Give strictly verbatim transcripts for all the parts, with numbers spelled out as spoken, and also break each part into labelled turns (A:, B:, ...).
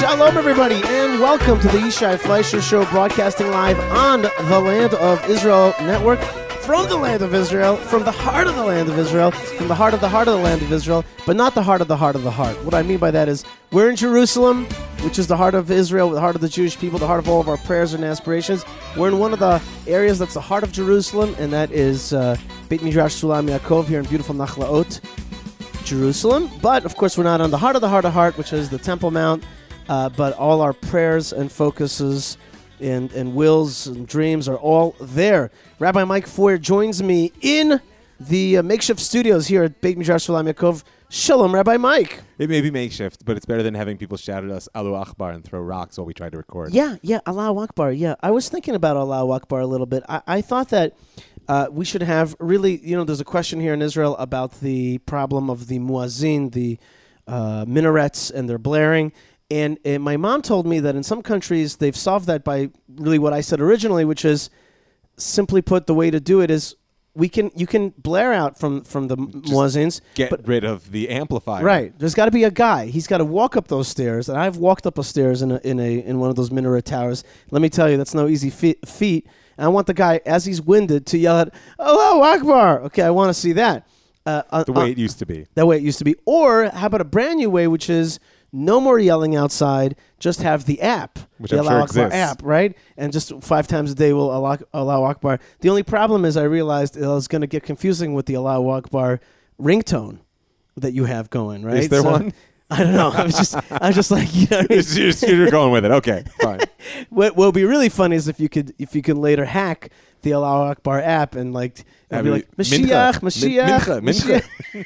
A: Shalom, everybody, and welcome to the Yishai Fleisher Show, broadcasting live on the Land of Israel Network, from the land of Israel, from the heart of the land of Israel, from the heart of the heart of the land of Israel, but not the heart of the heart of the heart. What I mean by that is we're in Jerusalem, which is the heart of Israel, the heart of the Jewish people, the heart of all of our prayers and aspirations. We're in one of the areas that's the heart of Jerusalem, and that is uh, Beit Midrash Sulam Yaakov here in beautiful Nachlaot, Jerusalem. But, of course, we're not on the heart of the heart of heart, which is the Temple Mount, uh, but all our prayers and focuses and, and wills and dreams are all there. Rabbi Mike Feuer joins me in the uh, makeshift studios here at Beit Midrash Sulam Yaakov. Shalom, Rabbi Mike.
B: It may be makeshift, but it's better than having people shout at us Allahu Akbar and throw rocks while we try to record.
A: Yeah, yeah, Allahu Akbar. Yeah, I was thinking about Allahu Akbar a little bit. I, I thought that uh, we should have really, you know, there's a question here in Israel about the problem of the muazzin, the uh, minarets, and their blaring. And, and my mom told me that in some countries they've solved that by really what I said originally, which is simply put, the way to do it is we can you can blare out from, from the
B: Just
A: muazzins.
B: Get
A: but,
B: rid of the amplifier.
A: Right. There's got to be a guy. He's got to walk up those stairs. And I've walked up a stairs in a, in a in one of those minaret towers. Let me tell you, that's no easy fe- feat. And I want the guy, as he's winded, to yell at, Allahu Akbar. Okay, I want to see that. Uh, uh,
B: The way
A: uh,
B: it used to be.
A: That way it used to be. Or how about a brand new way, which is no more yelling outside, just have the app.
B: Which
A: the
B: I'm
A: Allahu
B: sure
A: Akbar
B: exists.
A: app, right? And just five times a day will Allahu, Allahu Akbar. The only problem is I realized it was going to get confusing with the Allahu Akbar ringtone that you have going, right?
B: Is there
A: So,
B: one?
A: I don't know. I was just, I was just like, you know what I mean?
B: you're, you're going with it. Okay, fine.
A: What will be really funny is if you could, if you can later hack the Allahu Akbar app and like, it'll be like Mashiach, Mashiach,
B: Mincha,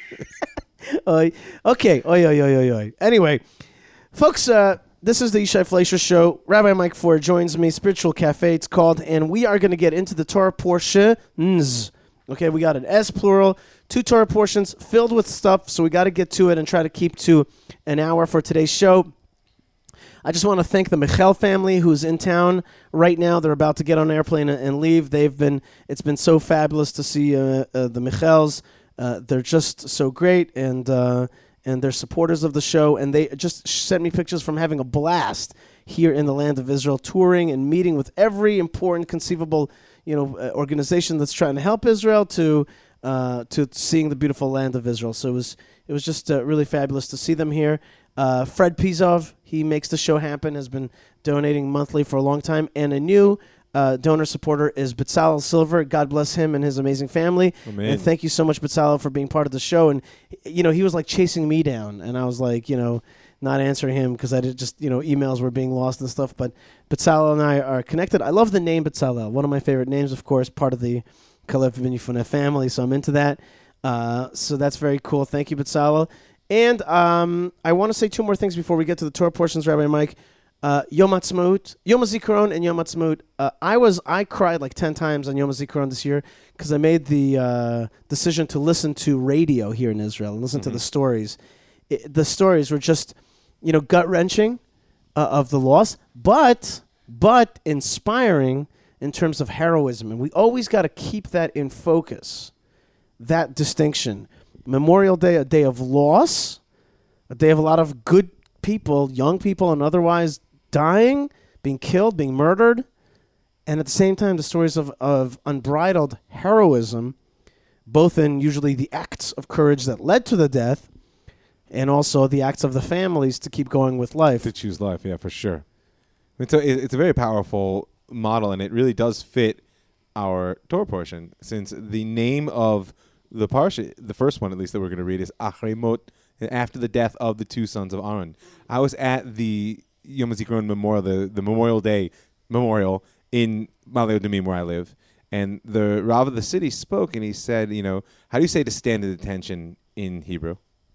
B: Mincha.
A: Oy. Okay. Oy, oy, oy, oy, oy. Anyway, folks, uh, this is the Yishai Fleisher Show. Rabbi Mike Feuer joins me, Spiritual Cafe, it's called, and we are going to get into the Torah portions. Okay, we got an S plural, two Torah portions filled with stuff, so we got to get to it and try to keep to an hour for today's show. I just want to thank the Michel family who's in town right now. They're about to get on an airplane and, and leave. They've been, it's been so fabulous to see uh, uh, the Michels. Uh, they're just so great, and uh, and they're supporters of the show, and they just sent me pictures from having a blast here in the land of Israel, touring and meeting with every important conceivable, you know, uh, organization that's trying to help Israel to uh, to seeing the beautiful land of Israel. So it was it was just uh, really fabulous to see them here. Uh, Fred Pizov, he makes the show happen, has been donating monthly for a long time, and a new Uh, donor supporter is Betzalel Silver. God bless him and his amazing family.
B: Amen.
A: And thank you so much, Betzalel, for being part of the show. And, you know, he was like chasing me down. And I was like, you know, not answering him because I did just, you know, emails were being lost and stuff. But Betzalel and I are connected. I love the name Betzalel. One of my favorite names, of course, part of the Kalev Ben Yefuneh family. So I'm into that. Uh, so that's very cool. Thank you, Betzalel. And um, I want to say two more things before we get to the Torah portions, Rabbi Mike. Uh, Yom Ha'atzmaut, Yom HaZikaron, and Yom Ha'atzmaut. Uh, I was I cried like ten times on Yom HaZikaron this year because I made the uh, decision to listen to radio here in Israel and listen
B: Mm-hmm.
A: to the stories. It, the stories were just, you know, gut wrenching uh, of the loss, but but inspiring in terms of heroism, and we always got to keep that in focus. That distinction: Memorial Day, a day of loss, a day of a lot of good people, young people, and otherwise dying, being killed, being murdered, and at the same time the stories of, of unbridled heroism, both in usually the acts of courage that led to the death and also the acts of the families to keep going with life.
B: To choose life, yeah, for sure. It's a, it's a very powerful model, and it really does fit our Torah portion, since the name of the parsha, the first one at least that we're going to read, is Achrei Mot, after the death of the two sons of Aaron. I was at the Yom HaZikaron Memorial, the, the Memorial Day Memorial in Ma'ale Adumim, where I live, and the Rav of the city spoke, and he said, you know, how do you say to stand at attention in Hebrew?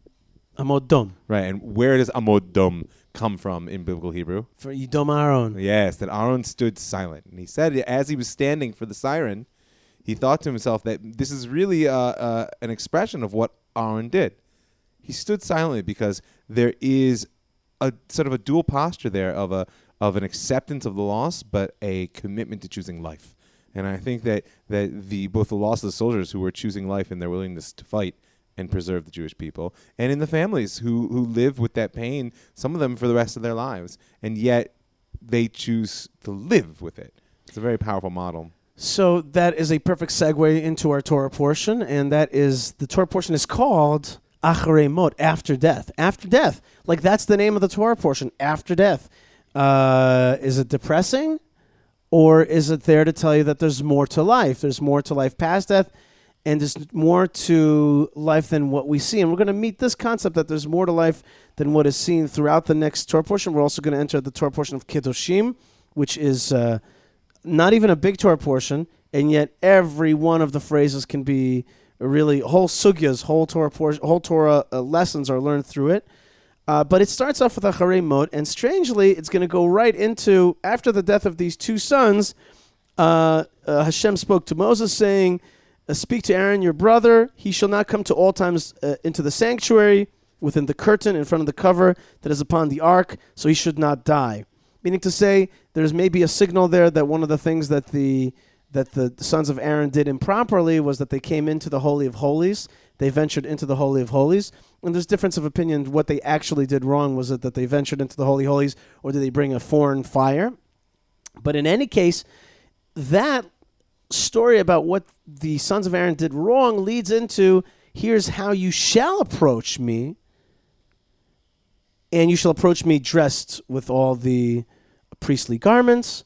A: Amod Dom.
B: Right, and where does Amod Dom come from in biblical Hebrew?
A: For Yidom Aaron.
B: Yes, that Aaron stood silent. And he said as he was standing for the siren, he thought to himself that this is really uh, uh, an expression of what Aaron did. He stood silently because there is a sort of a dual posture there of a of an acceptance of the loss, but a commitment to choosing life. And I think that, that the both the loss of the soldiers who were choosing life and their willingness to fight and preserve the Jewish people, and in the families who, who live with that pain, some of them for the rest of their lives, and yet they choose to live with it. It's a very powerful model.
A: So that is a perfect segue into our Torah portion, and that is, the Torah portion is called Acharei Mot, after death. After death. Like, that's the name of the Torah portion, after death. Uh, is it depressing? Or is it there to tell you that there's more to life? There's more to life past death, and there's more to life than what we see. And we're going to meet this concept that there's more to life than what is seen throughout the next Torah portion. We're also going to enter the Torah portion of Kedoshim, which is uh, not even a big Torah portion, and yet every one of the phrases can be really whole sugyas, whole Torah portion, whole Torah uh, lessons are learned through it. Uh, but it starts off with Acharei Mot, and strangely, it's going to go right into, after the death of these two sons, uh, uh, Hashem spoke to Moses, saying, uh, speak to Aaron, your brother. He shall not come to all times uh, into the sanctuary, within the curtain, in front of the cover that is upon the ark, so he should not die. Meaning to say, there's maybe a signal there that one of the things that the that the sons of Aaron did improperly was that they came into the Holy of Holies. They ventured into the Holy of Holies. And there's difference of opinion. What they actually did wrong, was it that they ventured into the Holy of Holies, or did they bring a foreign fire? But in any case, that story about what the sons of Aaron did wrong leads into, here's how you shall approach me. And you shall approach me dressed with all the priestly garments.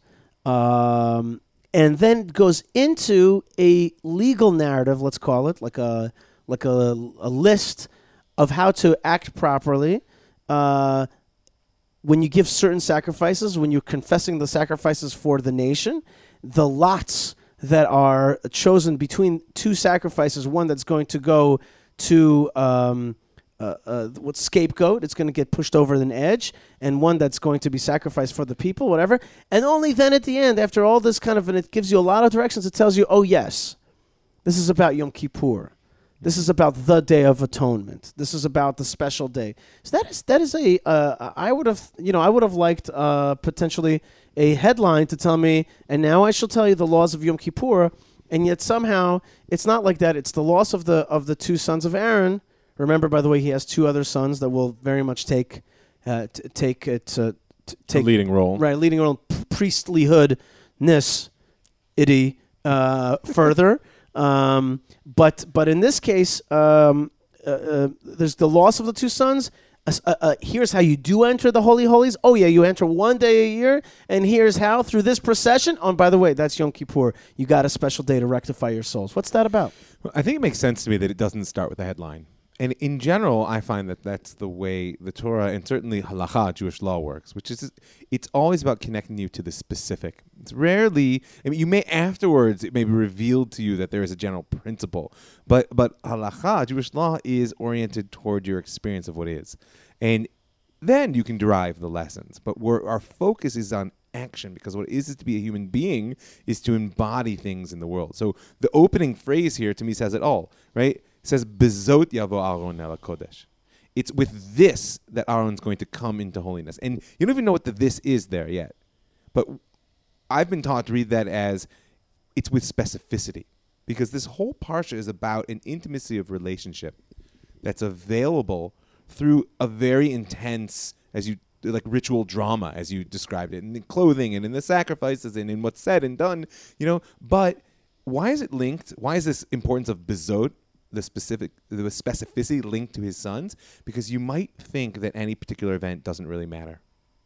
A: Um, and then goes into a legal narrative, let's call it, like a like a, a list of how to act properly uh, when you give certain sacrifices, when you're confessing the sacrifices for the nation, the lots that are chosen between two sacrifices, one that's going to go to um, uh, uh, what scapegoat, it's going to get pushed over an edge, and one that's going to be sacrificed for the people, whatever. And only then at the end, after all this kind of, and it gives you a lot of directions, it tells you, oh yes, this is about Yom Kippur. This is about the Day of Atonement. This is about the special day. So that is that is a uh, I would have you know I would have liked uh, potentially a headline to tell me, and now I shall tell you the laws of Yom Kippur, and yet somehow it's not like that. It's the loss of the of the two sons of Aaron. Remember, by the way, he has two other sons that will very much take uh, t- take it uh, t- take
B: a leading role,
A: right? Leading role, p- priestlyhoodness, itty uh, further. Um, but but in this case, um, uh, uh, there's the loss of the two sons. Uh, uh, uh, here's how you do enter the Holy Holies. Oh yeah, you enter one day a year, and here's how, through this procession. Oh, and by the way, that's Yom Kippur. You got a special day to rectify your souls. What's that about?
B: Well, I think it makes sense to me that it doesn't start with a headline. And in general, I find that that's the way the Torah and certainly halacha, Jewish law, works, which is it's always about connecting you to the specific. It's rarely, I mean, you may afterwards, it may be revealed to you that there is a general principle, but but halacha, Jewish law, is oriented toward your experience of what is. And then you can derive the lessons. But where our focus is on action, because what it is is to be a human being is to embody things in the world. So the opening phrase here to me says it all, right? It says, Bezot yavo Aaron el kodesh. It's with this that Aaron's going to come into holiness. And you don't even know what the this is there yet. But I've been taught to read that as it's with specificity. Because this whole parsha is about an intimacy of relationship that's available through a very intense, as you like ritual drama, as you described it, in the clothing and in the sacrifices and in what's said and done, you know. But why is it linked? Why is this importance of bezot, the specific, the specificity linked to his sons? Because you might think that any particular event doesn't really matter.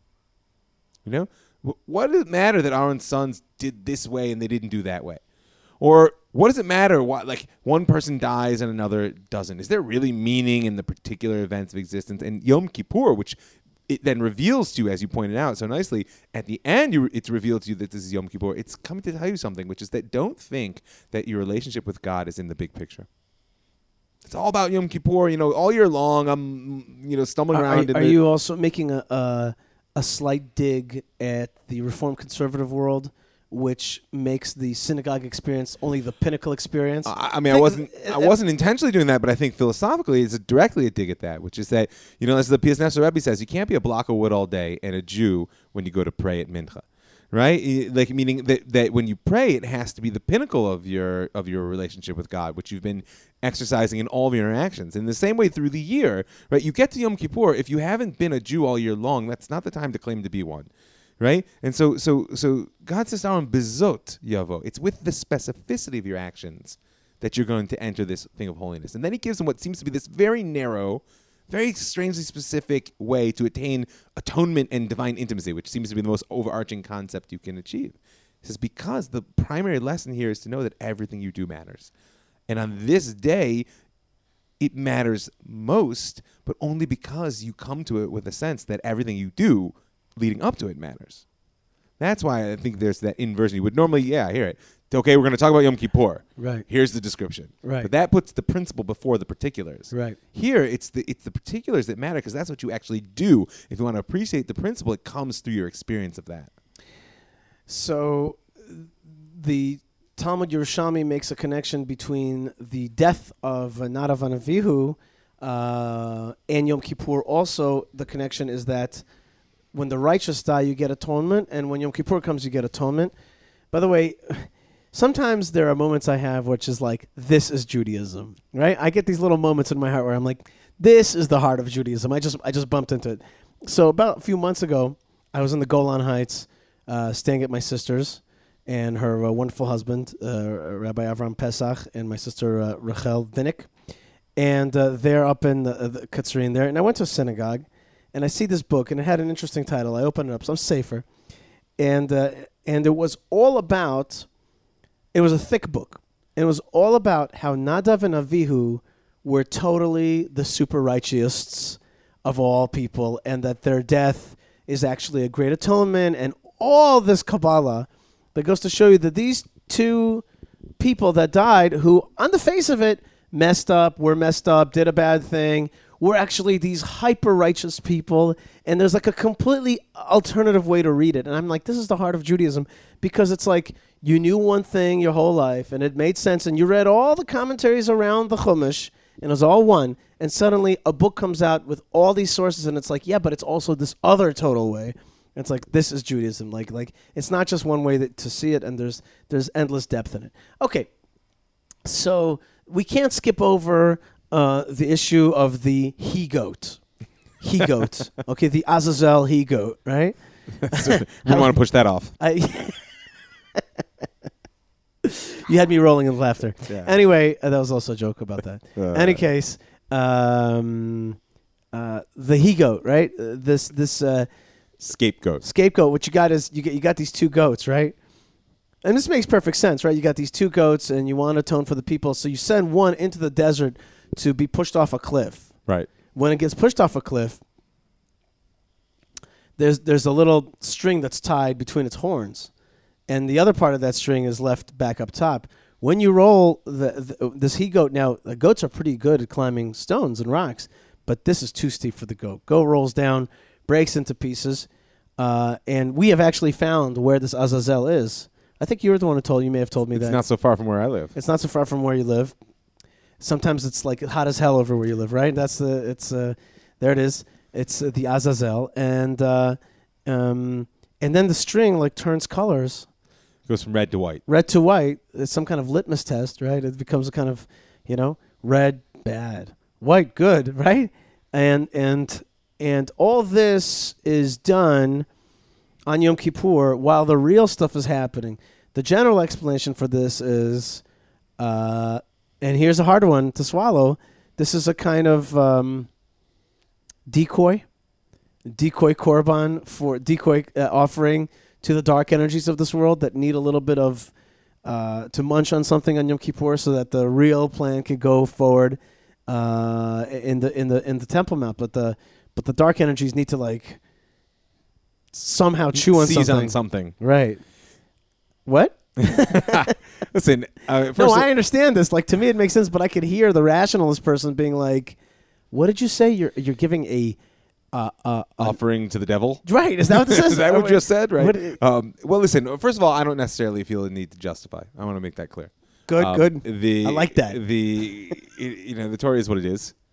B: You know, w- what does it matter that Aaron's sons did this way and they didn't do that way? Or what does it matter why, like, one person dies and another doesn't? Is there really meaning in the particular events of existence? And Yom Kippur, which it then reveals to you, as you pointed out so nicely, at the end you, it's revealed to you that this is Yom Kippur. It's coming to tell you something, which is that don't think that your relationship with God is in the big picture. It's all about Yom Kippur, you know, all year long. I'm, you know, stumbling
A: Are,
B: around.
A: are,
B: in
A: are
B: the
A: you also making a, a a slight dig at the Reformed conservative world, which makes the synagogue experience only the pinnacle experience?
B: I, I mean, I wasn't, I wasn't intentionally doing that, but I think philosophically, it's a directly a dig at that, which is that, you know, as the Piasnetzer Rebbe says, you can't be a block of wood all day and a Jew when you go to pray at Mincha, right? I- Like meaning that, that when you pray, it has to be the pinnacle of your of your relationship with God, which you've been exercising in all of your interactions. In the same way through the year, right? You get to Yom Kippur, if you haven't been a Jew all year long, that's not the time to claim to be one. Right? And so so so God says down bezot yavo. It's with the specificity of your actions that you're going to enter this thing of holiness. And then he gives them what seems to be this very narrow, very strangely specific way to attain atonement and divine intimacy, which seems to be the most overarching concept you can achieve. He says, because the primary lesson here is to know that everything you do matters. And on this day, it matters most, but only because you come to it with a sense that everything you do leading up to it matters. That's why I think there's that inversion. You would normally, yeah, hear it. Okay, we're going to talk about Yom Kippur.
A: Right.
B: Here's the description.
A: Right.
B: But that puts the principle before the particulars.
A: Right.
B: Here, it's the it's the particulars that matter because that's what you actually do. If you want to appreciate the principle, it comes through your experience of that.
A: So the Talmud Yerushalmi makes a connection between the death of uh, Nadav and Avihu uh, and Yom Kippur. Also, the connection is that when the righteous die, you get atonement, and when Yom Kippur comes, you get atonement. By the way, sometimes there are moments I have which is like, this is Judaism, right? I get these little moments in my heart where I'm like, this is the heart of Judaism. I just I just bumped into it. So about a few months ago, I was in the Golan Heights, uh, staying at my sister's, and her uh, wonderful husband, uh, Rabbi Avram Pesach, and my sister uh, Rachel Vinnick. And uh, they're up in the, uh, the Katzrin there. And I went to a synagogue, and I see this book, and it had an interesting title. I opened it up, so I'm safer. And, uh, and it was all about, it was a thick book. It was all about how Nadav and Avihu were totally the super righteous of all people, and that their death is actually a great atonement, and all this Kabbalah that goes to show you that these two people that died, who on the face of it messed up, were messed up, did a bad thing, were actually these hyper-righteous people, and there's like a completely alternative way to read it. And I'm like, this is the heart of Judaism, because it's like you knew one thing your whole life, and it made sense, and you read all the commentaries around the Chumash, and it was all one, and suddenly a book comes out with all these sources, and it's like, yeah, but it's also this other total way. It's like, this is Judaism. Like, like it's not just one way that, to see it, and there's there's endless depth in it. Okay, so we can't skip over uh, the issue of the he-goat. He-goat. Okay, the Azazel he-goat, right?
B: So we don't want to push that off.
A: I you had me rolling in laughter.
B: Yeah.
A: Anyway, uh, that was also a joke about that.
B: Uh,
A: Any case, um, uh, the he-goat, right? Uh, this this... Uh,
B: Scapegoat.
A: Scapegoat. What you got is you get you got these two goats, right? And this makes perfect sense, right? You got these two goats, and you want to atone for the people, so you send one into the desert to be pushed off a cliff.
B: Right.
A: When it gets pushed off a cliff, there's there's a little string that's tied between its horns, and the other part of that string is left back up top. When you roll the, the this he goat, now the goats are pretty good at climbing stones and rocks, but this is too steep for the goat. Goat rolls down, breaks into pieces, uh, and we have actually found where this Azazel is. I think you were the one who told, you may have told me
B: It's
A: that.
B: It's not so far from where I live.
A: It's not so far from where you live. Sometimes it's like hot as hell over where you live, right? That's the, it's, uh, there it is. It's uh, the Azazel. And, uh, um, and then the string like turns colors.
B: It goes from red to white.
A: Red to white. It's some kind of litmus test, right? It becomes a kind of, you know, red, bad, white, good, right? And, and, And all this is done on Yom Kippur while the real stuff is happening. The general explanation for this is, uh, and here's a hard one to swallow, this is a kind of um, decoy, decoy korban, for decoy uh, offering to the dark energies of this world that need a little bit of, uh, to munch on something on Yom Kippur so that the real plan can go forward uh, in the in the in the Temple Mount. But the But the dark energies need to, like, somehow chew on
B: Seize
A: something.
B: on something.
A: Right. What?
B: Listen, uh, first
A: No,
B: of-
A: I understand this. Like, to me, it makes sense, but I could hear the rationalist person being like, what did you say? You're you're giving a... Uh, uh, uh,
B: offering to the devil.
A: right. Is that what this is?
B: Is that what you just said? Right.
A: What i-
B: Um, well, listen. First of all, I don't necessarily feel a need to justify. I want to make that clear.
A: Good,
B: Um,
A: good.
B: The
A: I like that.
B: The you know the Torah is what it is.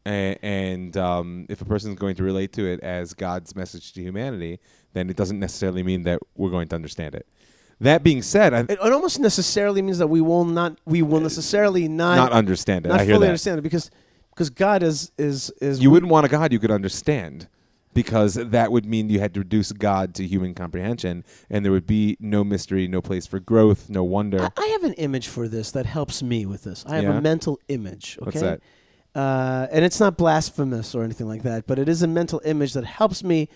B: A- and um, if a person is going to relate to it as God's message to humanity, then it doesn't necessarily mean that we're going to understand it. That being said, I,
A: It, it almost necessarily means that we will not. We will necessarily not
B: not understand it.
A: not
B: I hear
A: fully
B: that.
A: understand it because because God is is is.
B: You wouldn't want a God you could understand, because that would mean you had to reduce God to human comprehension, and there would be no mystery, no place for growth, no wonder.
A: I, I have an image for this that helps me with this. I have
B: Yeah?
A: a mental image. Okay?
B: What's that?
A: Uh, and it's not blasphemous or anything like that, but it is a mental image that helps me.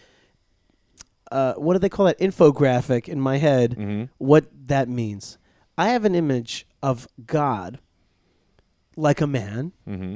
A: Uh, what do they call that? Infographic in my head.
B: Mm-hmm.
A: What that means. I have an image of God like a man.
B: Mm-hmm.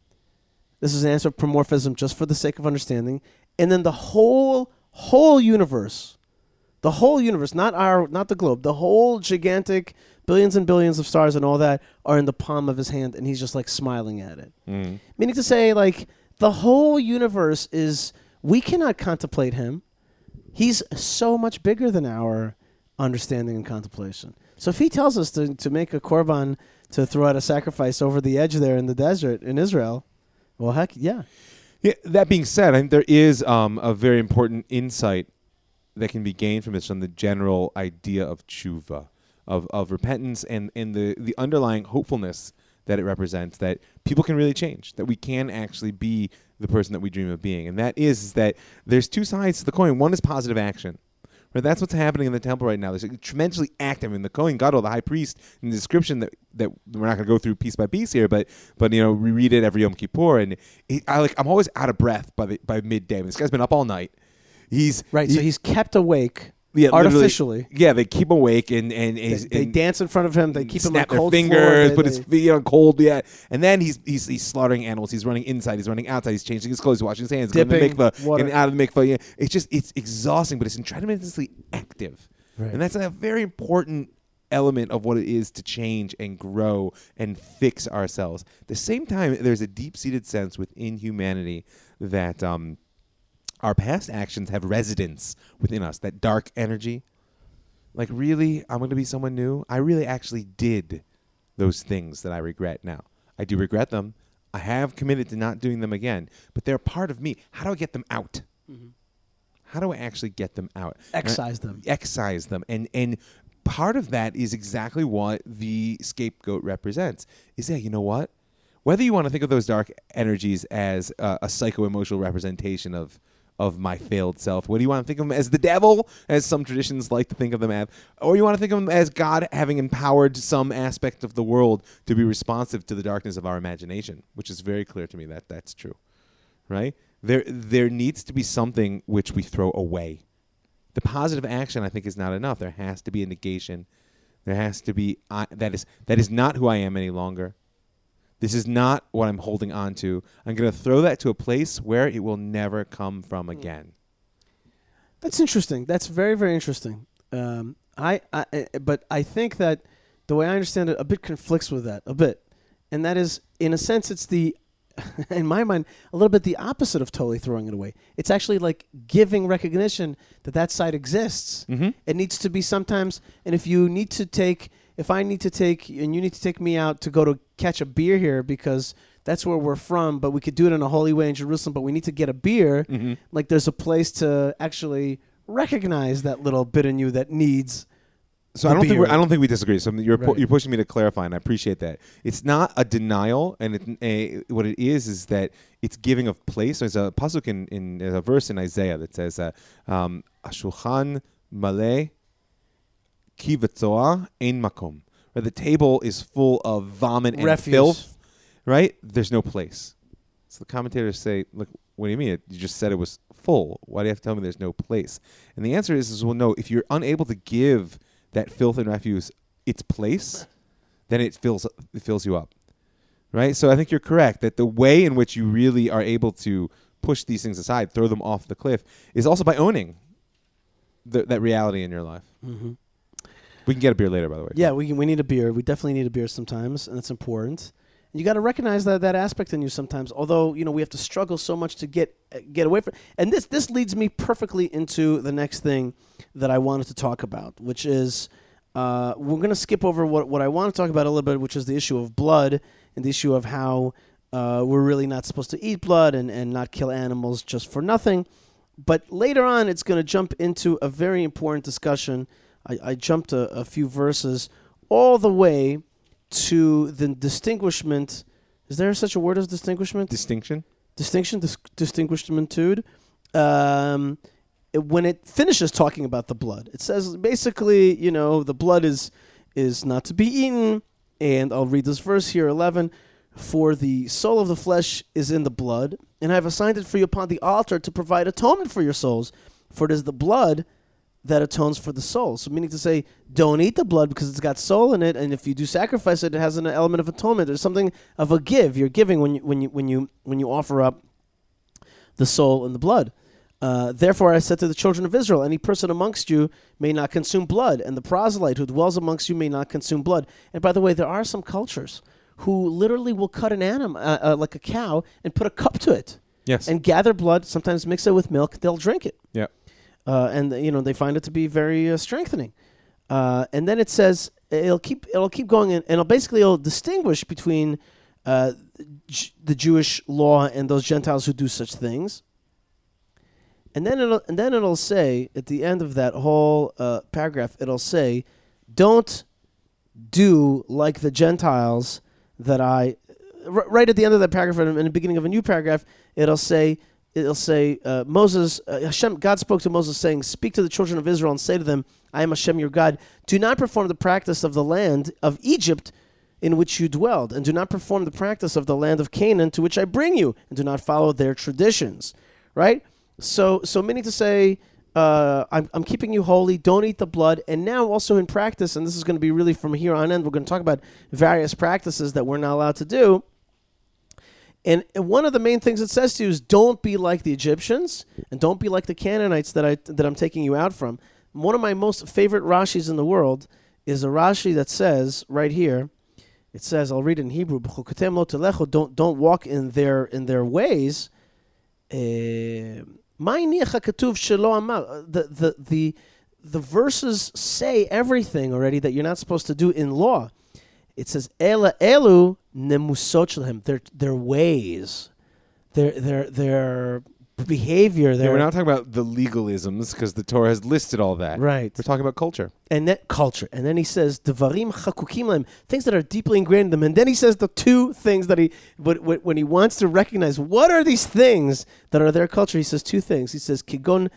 A: This is an anthropomorphism just for the sake of understanding. And then the whole whole universe, the whole universe, not our, not the globe, the whole gigantic billions and billions of stars and all that are in the palm of his hand, and he's just like smiling at it.
B: Mm-hmm.
A: Meaning to say, like, the whole universe is, we cannot contemplate him. He's so much bigger than our understanding and contemplation. So if he tells us to, to make a korban, to throw out a sacrifice over the edge there in the desert in Israel, well, heck, yeah.
B: Yeah, that being said, I think there is um, a very important insight that can be gained from this, from the general idea of tshuva, of, of repentance, and, and the, the underlying hopefulness that it represents, that people can really change, that we can actually be the person that we dream of being. And that is that there's two sides to the coin. One is positive action. Right? That's what's happening in the temple right now. There's a tremendously active, and the Kohen Gadol, the high priest, in the description that, that we're not going to go through piece by piece here, but but you know, we read it every Yom Kippur, and he, I like I'm always out of breath by the, by midday. This guy's been up all night. He's
A: Right,
B: he,
A: so he's kept awake
B: yeah, literally-
A: artificially.
B: Yeah, they keep him awake, and and,
A: They,
B: he's,
A: they
B: and
A: dance in front of him. They keep him on
B: snap their
A: cold
B: fingers,
A: floor. They-
B: put his
A: they-
B: feet on cold, yeah. And then he's he's he's slaughtering animals. He's running inside. He's running outside. He's changing his clothes. He's washing his hands. Going to the
A: Dipping
B: mikvah,
A: water.
B: getting out of the mikvah. Yeah, it's just it's exhausting, but it's tremendously active,
A: Right.
B: and that's a very important element of what it is to change and grow and fix ourselves. At the same time, there's a deep-seated sense within humanity that um, our past actions have residence within us. That dark energy. Like, really, I'm going to be someone new? I really actually did those things that I regret now. I do regret them. I have committed to not doing them again, but they're part of me. How do I get them out?
A: Mm-hmm.
B: How do I actually get them out?
A: Excise
B: And I-
A: them.
B: Excise them. And and part of that is exactly what the scapegoat represents. Is that, you know what? Whether you want to think of those dark energies as uh, a psycho-emotional representation of of my failed self. What do you want to think of them as? The devil, as some traditions like to think of them as? Or you want to think of them as God having empowered some aspect of the world to be responsive to the darkness of our imagination, which is very clear to me that that's true, right? There, there needs to be something which we throw away. The positive action, I think, is not enough. There has to be a negation. There has to be, uh, that is that is not who I am any longer. This is not what I'm holding on to. I'm going to throw that to a place where it will never come from again.
A: That's interesting. That's very, very interesting. Um, I, I, I- but I think that the way I understand it, a bit conflicts with that a bit, and that is, in a sense, it's the, in my mind, a little bit the opposite of totally throwing it away. It's actually like giving recognition that that side exists.
B: Mm-hmm.
A: It needs to be sometimes, and if you need to take, if I need to take, and you need to take me out to go to catch a beer here because that's where we're from, but we could do it in a holy way in Jerusalem, but we need to get a beer,
B: Mm-hmm.
A: like there's a place to actually recognize that little bit in you that needs.
B: So
A: the
B: I don't think
A: beer.
B: we're, I don't think we disagree. So you're pu-
A: Right.
B: you're pushing me to clarify, and I appreciate that. It's not a denial, and it, a, what it is is that it's giving of place. There's a pasuk in, in there's a verse in Isaiah that says, uh, um, "Ashulchan maleh ki v'tzoah ein makom." Where the table is full of vomit and
A: Refuse.
B: filth, right? There's no place. So the commentators say, "Look, what do you mean? You just said it was full. Why do you have to tell me there's no place?" And the answer is, is well, no. If you're unable to give that filth and refuse its place, then it fills it fills you up, right? So I think you're correct that the way in which you really are able to push these things aside, throw them off the cliff, is also by owning the, that reality in your life.
A: Mm-hmm.
B: We can get a beer later, by the way.
A: Yeah, we we need a beer. We definitely need a beer sometimes, and it's important. And you got to recognize that that aspect in you sometimes. Although you know we have to struggle so much to get uh, get away from. And this this leads me perfectly into the next thing that I wanted to talk about, which is uh, we're going to skip over what what I want to talk about a little bit, which is the issue of blood and the issue of how uh, we're really not supposed to eat blood and, and not kill animals just for nothing. But later on, it's going to jump into a very important discussion. I, I jumped a, a few verses all the way to the distinguishment. Is there such a word as distinguishment?
B: Distinction?
A: Distinction, dis- distinguishmentude. Um, it, when it finishes talking about the blood, it says basically, you know, the blood is is not to be eaten. And I'll read this verse here, eleven. For the soul of the flesh is in the blood, and I have assigned it for you upon the altar to provide atonement for your souls. For it is the blood that atones for the soul. So meaning to say, don't eat the blood because it's got soul in it, and if you do sacrifice it, it has an element of atonement. There's something of a give. You're giving when you when you when you when you offer up the soul and the blood. Uh, Therefore I said to the children of Israel, any person amongst you may not consume blood, and the proselyte who dwells amongst you may not consume blood. And by the way, there are some cultures who literally will cut an animal, uh, uh, like a cow, and put a cup to it.
B: Yes.
A: And gather blood, sometimes mix it with milk, they'll drink it.
B: Yeah.
A: Uh, and, you know, they find it to be very uh, strengthening. Uh, and then it says, it'll keep it'll keep going, in, and it'll basically it'll distinguish between uh, J- the Jewish law and those Gentiles who do such things. And then it'll and then it'll say, at the end of that whole uh, paragraph, it'll say, don't do like the Gentiles that I, r- right at the end of that paragraph, in the beginning of a new paragraph, it'll say, it'll say, uh, Moses, uh, Hashem, God spoke to Moses saying, speak to the children of Israel and say to them, I am Hashem your God. Do not perform the practice of the land of Egypt in which you dwelled, and do not perform the practice of the land of Canaan to which I bring you, and do not follow their traditions. Right? So, so meaning to say, Uh, I'm, I'm keeping you holy. Don't eat the blood. And now also in practice, and this is going to be really from here on in, we're going to talk about various practices that we're not allowed to do. And one of the main things it says to you is don't be like the Egyptians and don't be like the Canaanites that, I, that I'm taking you out from. One of my most favorite Rashis in the world is a Rashi that says right here, it says, I'll read it in Hebrew, don't, don't walk in their, in their ways. Uh, The, the, the, the verses say everything already that you're not supposed to do in law. It says, Ela elu nemusot shelhem, their their ways, their their their behavior. Their
B: Yeah, we're not talking about the legalisms because the Torah has listed all that.
A: Right.
B: We're talking about culture.
A: And that culture. And then he says, Devarim chakukim lahem, things that are deeply ingrained in them. And then he says the two things that he, when he wants to recognize, what are these things that are their culture? He says two things. He says, Kigon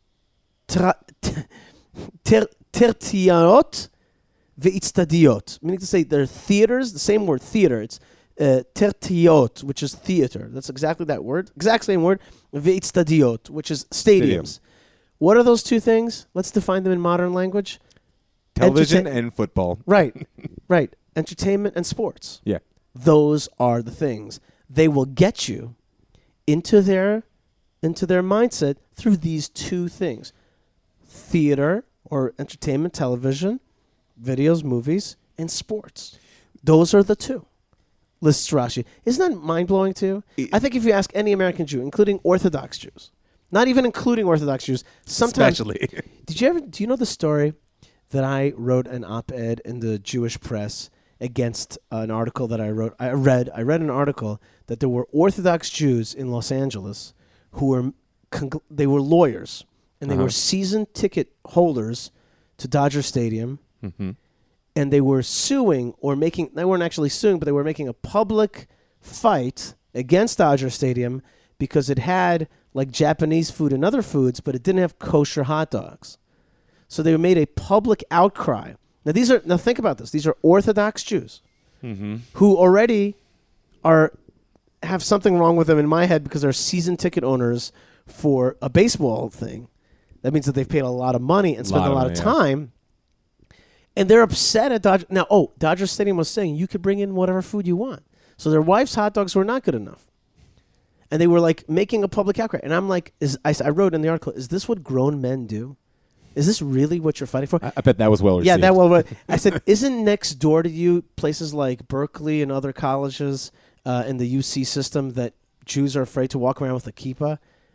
A: tertiaot ve'itztadiot, meaning to say they're theaters, the same word, theater. It's uh, tertiot, which is theater. That's exactly that word. Exact same word. Ve'itztadiot, which is stadiums. Stadium. What are those two things? Let's define them in modern language.
B: Television
A: Entertain-
B: and football.
A: Right, right. Entertainment and sports.
B: Yeah.
A: Those are the things. They will get you into their into their mindset through these two things. Theater or entertainment, television, videos, movies, and sports. Those are the two. Lists Rashi. Isn't that mind-blowing too?
B: It,
A: I think if you ask any American Jew, including Orthodox Jews, not even including Orthodox Jews, sometimes...
B: Especially.
A: Did you ever... Do you know the story that I wrote an op-ed in the Jewish press against an article that I wrote? I read I read an article that there were Orthodox Jews in Los Angeles who were... They were lawyers, and they
B: uh-huh.
A: were season ticket holders to Dodger Stadium,
B: mm-hmm.
A: and they were suing or making... They weren't actually suing, but they were making a public fight against Dodger Stadium because it had like Japanese food and other foods, but it didn't have kosher hot dogs. So they made a public outcry. Now these are now think about this. These are Orthodox Jews
B: mm-hmm.
A: who already are have something wrong with them in my head because they're season ticket owners for a baseball thing. That means that they've paid a lot of money and spent
B: lot
A: a lot
B: of,
A: of
B: money,
A: time. Yeah. And they're upset at Dodger. Now, oh, Dodger Stadium was saying you could bring in whatever food you want. So their wife's hot dogs were not good enough. And they were like making a public outcry. And I'm like, is, I, I wrote in the article, is this what grown men do? Is this really what you're fighting for?
B: I, I bet that was well received.
A: Yeah, that well. I said, isn't next door to you places like Berkeley and other colleges uh, in the U C system that Jews are afraid to walk around with a kippah?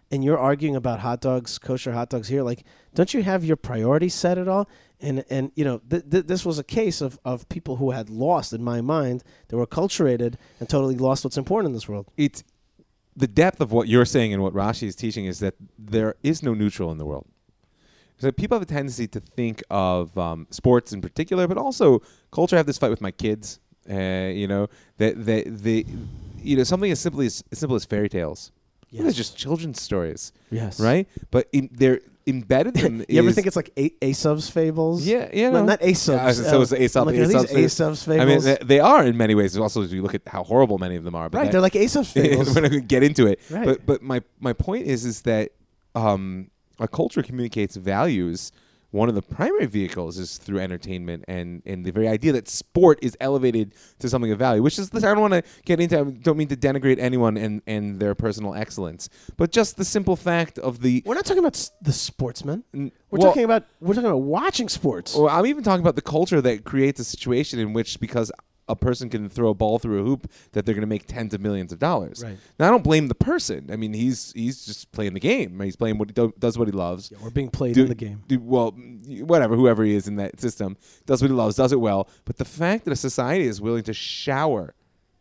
A: and you're arguing about hot dogs, kosher hot dogs here, like, don't you have your priorities set at all? And, and you know, th- th- this was a case of, of people who had lost, in my mind, they were acculturated and totally lost what's important in this world.
B: It's the depth of what you're saying and what Rashi is teaching is that there is no neutral in the world. So people have a tendency to think of um, sports in particular, but also culture. I have this fight with my kids. Uh, you know, that they, they, you know, something as simply as, as simple as fairy tales.
A: Yes.
B: It's just children's stories.
A: Yes.
B: Right? But in, they're embedded in
A: You
B: is,
A: ever think it's like a- Aesop's fables?
B: Yeah, yeah.
A: No,
B: No.
A: not Aesop's.
B: Yeah, so it's
A: uh,
B: Aesop.
A: I'm like, are these
B: Aesop's-
A: Aesop's fables?
B: I mean, they, they are in many ways. Also, if you look at how horrible many of them are. But
A: right,
B: that,
A: they're like Aesop's fables.
B: we're not going to get into it.
A: Right.
B: But but my, my point is is that um, a culture communicates values. One of the primary vehicles is through entertainment and, and the very idea that sport is elevated to something of value, which is, I don't want to get into, I don't mean to denigrate anyone and, and their personal excellence, but just the simple fact of the...
A: We're not talking about s- the sportsmen.
B: N-
A: We're
B: well-
A: talking about we're talking about watching sports.
B: Well, I'm even talking about the culture that creates a situation in which, because a person can throw a ball through a hoop, that they're going to make tens of millions of dollars.
A: Right.
B: Now, I don't blame the person. I mean, he's he's just playing the game. He's playing what he do, does what he loves.
A: Yeah, we're being played
B: Do-
A: in the game.
B: do- well, whatever, whoever he is in that system does what he loves, does it well. But the fact that a society is willing to shower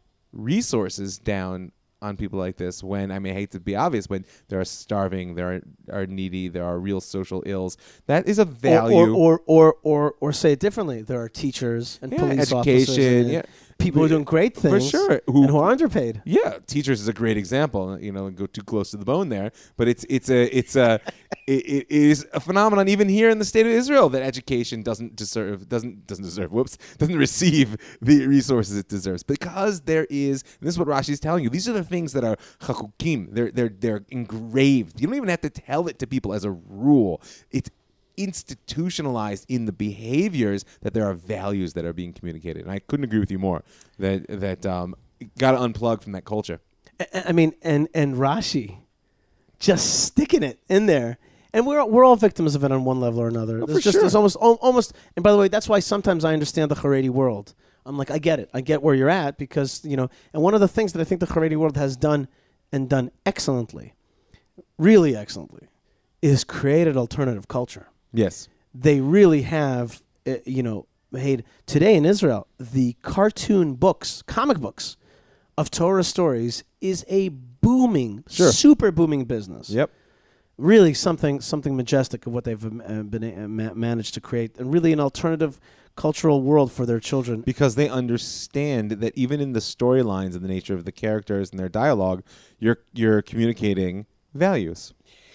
B: resources down on people like this, when, I mean, I hate to be obvious, when there are starving, there are, are needy, there are real social ills, that is a value.
A: Or, or, or, or, or, or say it differently. There are teachers and
B: Yeah,
A: police
B: education,
A: officers and
B: yeah.
A: people who are doing great
B: For
A: things
B: sure. Who-
A: and who are underpaid.
B: Yeah, teachers is a great example. You know, go too close to the bone there, but it's it's a it's a it, it is a phenomenon even here in the state of Israel that education doesn't deserve doesn't doesn't deserve whoops doesn't receive the resources it deserves, because there is, and this is what Rashi is telling you. These are the things that are chakukim. They're they're they're engraved. You don't even have to tell it to people as a rule. It's institutionalized in the behaviors that there are values that are being communicated. And I couldn't agree with you more that that um, got to unplug from that culture.
A: I I mean, and and Rashi just sticking it in there. And we're we're all victims of it on one level or another.
B: Oh,
A: There's
B: for
A: just
B: sure.
A: there's almost al- almost. And by the way, that's why sometimes I understand the Haredi world. I'm like, I get it. I get where you're at, because, you know. And one of the things that I think the Haredi world has done, and done excellently, really excellently, is created alternative culture.
B: Yes.
A: They really have, uh, you know, made today in Israel, the cartoon books, comic books of Torah stories is a booming,
B: Sure.
A: super booming business.
B: Yep.
A: Really something something majestic of what they've uh, been uh, ma- managed to create, and really an alternative cultural world for their children.
B: Because they understand that even in the storylines and the nature of the characters and their dialogue, you're you're communicating values.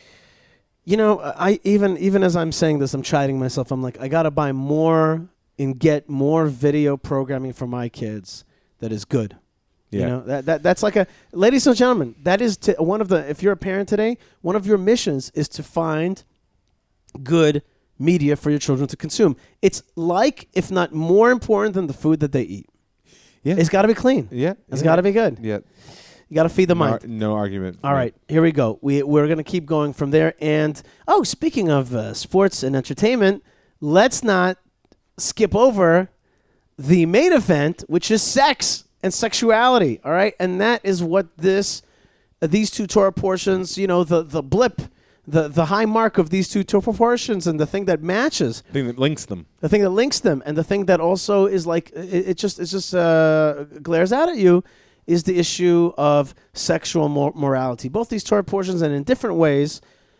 A: You know, I even even as I'm saying this, I'm chiding myself. I'm like, I gotta buy more and get more video programming for my kids that is good.
B: Yeah.
A: You know, that, that that's like a, ladies and gentlemen, that is to, one of the, if you're a parent today, one of your missions is to find good media for your children to consume. It's like, if not more important than the food that they eat.
B: Yeah.
A: It's got to be clean.
B: Yeah.
A: It's
B: yeah.
A: got to be good.
B: Yeah.
A: You got to feed the
B: no,
A: mind.
B: no argument.
A: All right, here we go. We, we're going to keep going from there. And, oh, speaking of uh, sports and entertainment, let's not skip over the main event, which is sex and sexuality, all right? And that is what this, uh, these two Torah portions, you know, the, the blip, the, the high mark of these two Torah portions, and the thing that matches,
B: Thing that links them.
A: the thing that links them, and the thing that also is like, it, it just, it just uh, glares out at you, is the issue of sexual mor- morality. Both these Torah portions, and in different ways,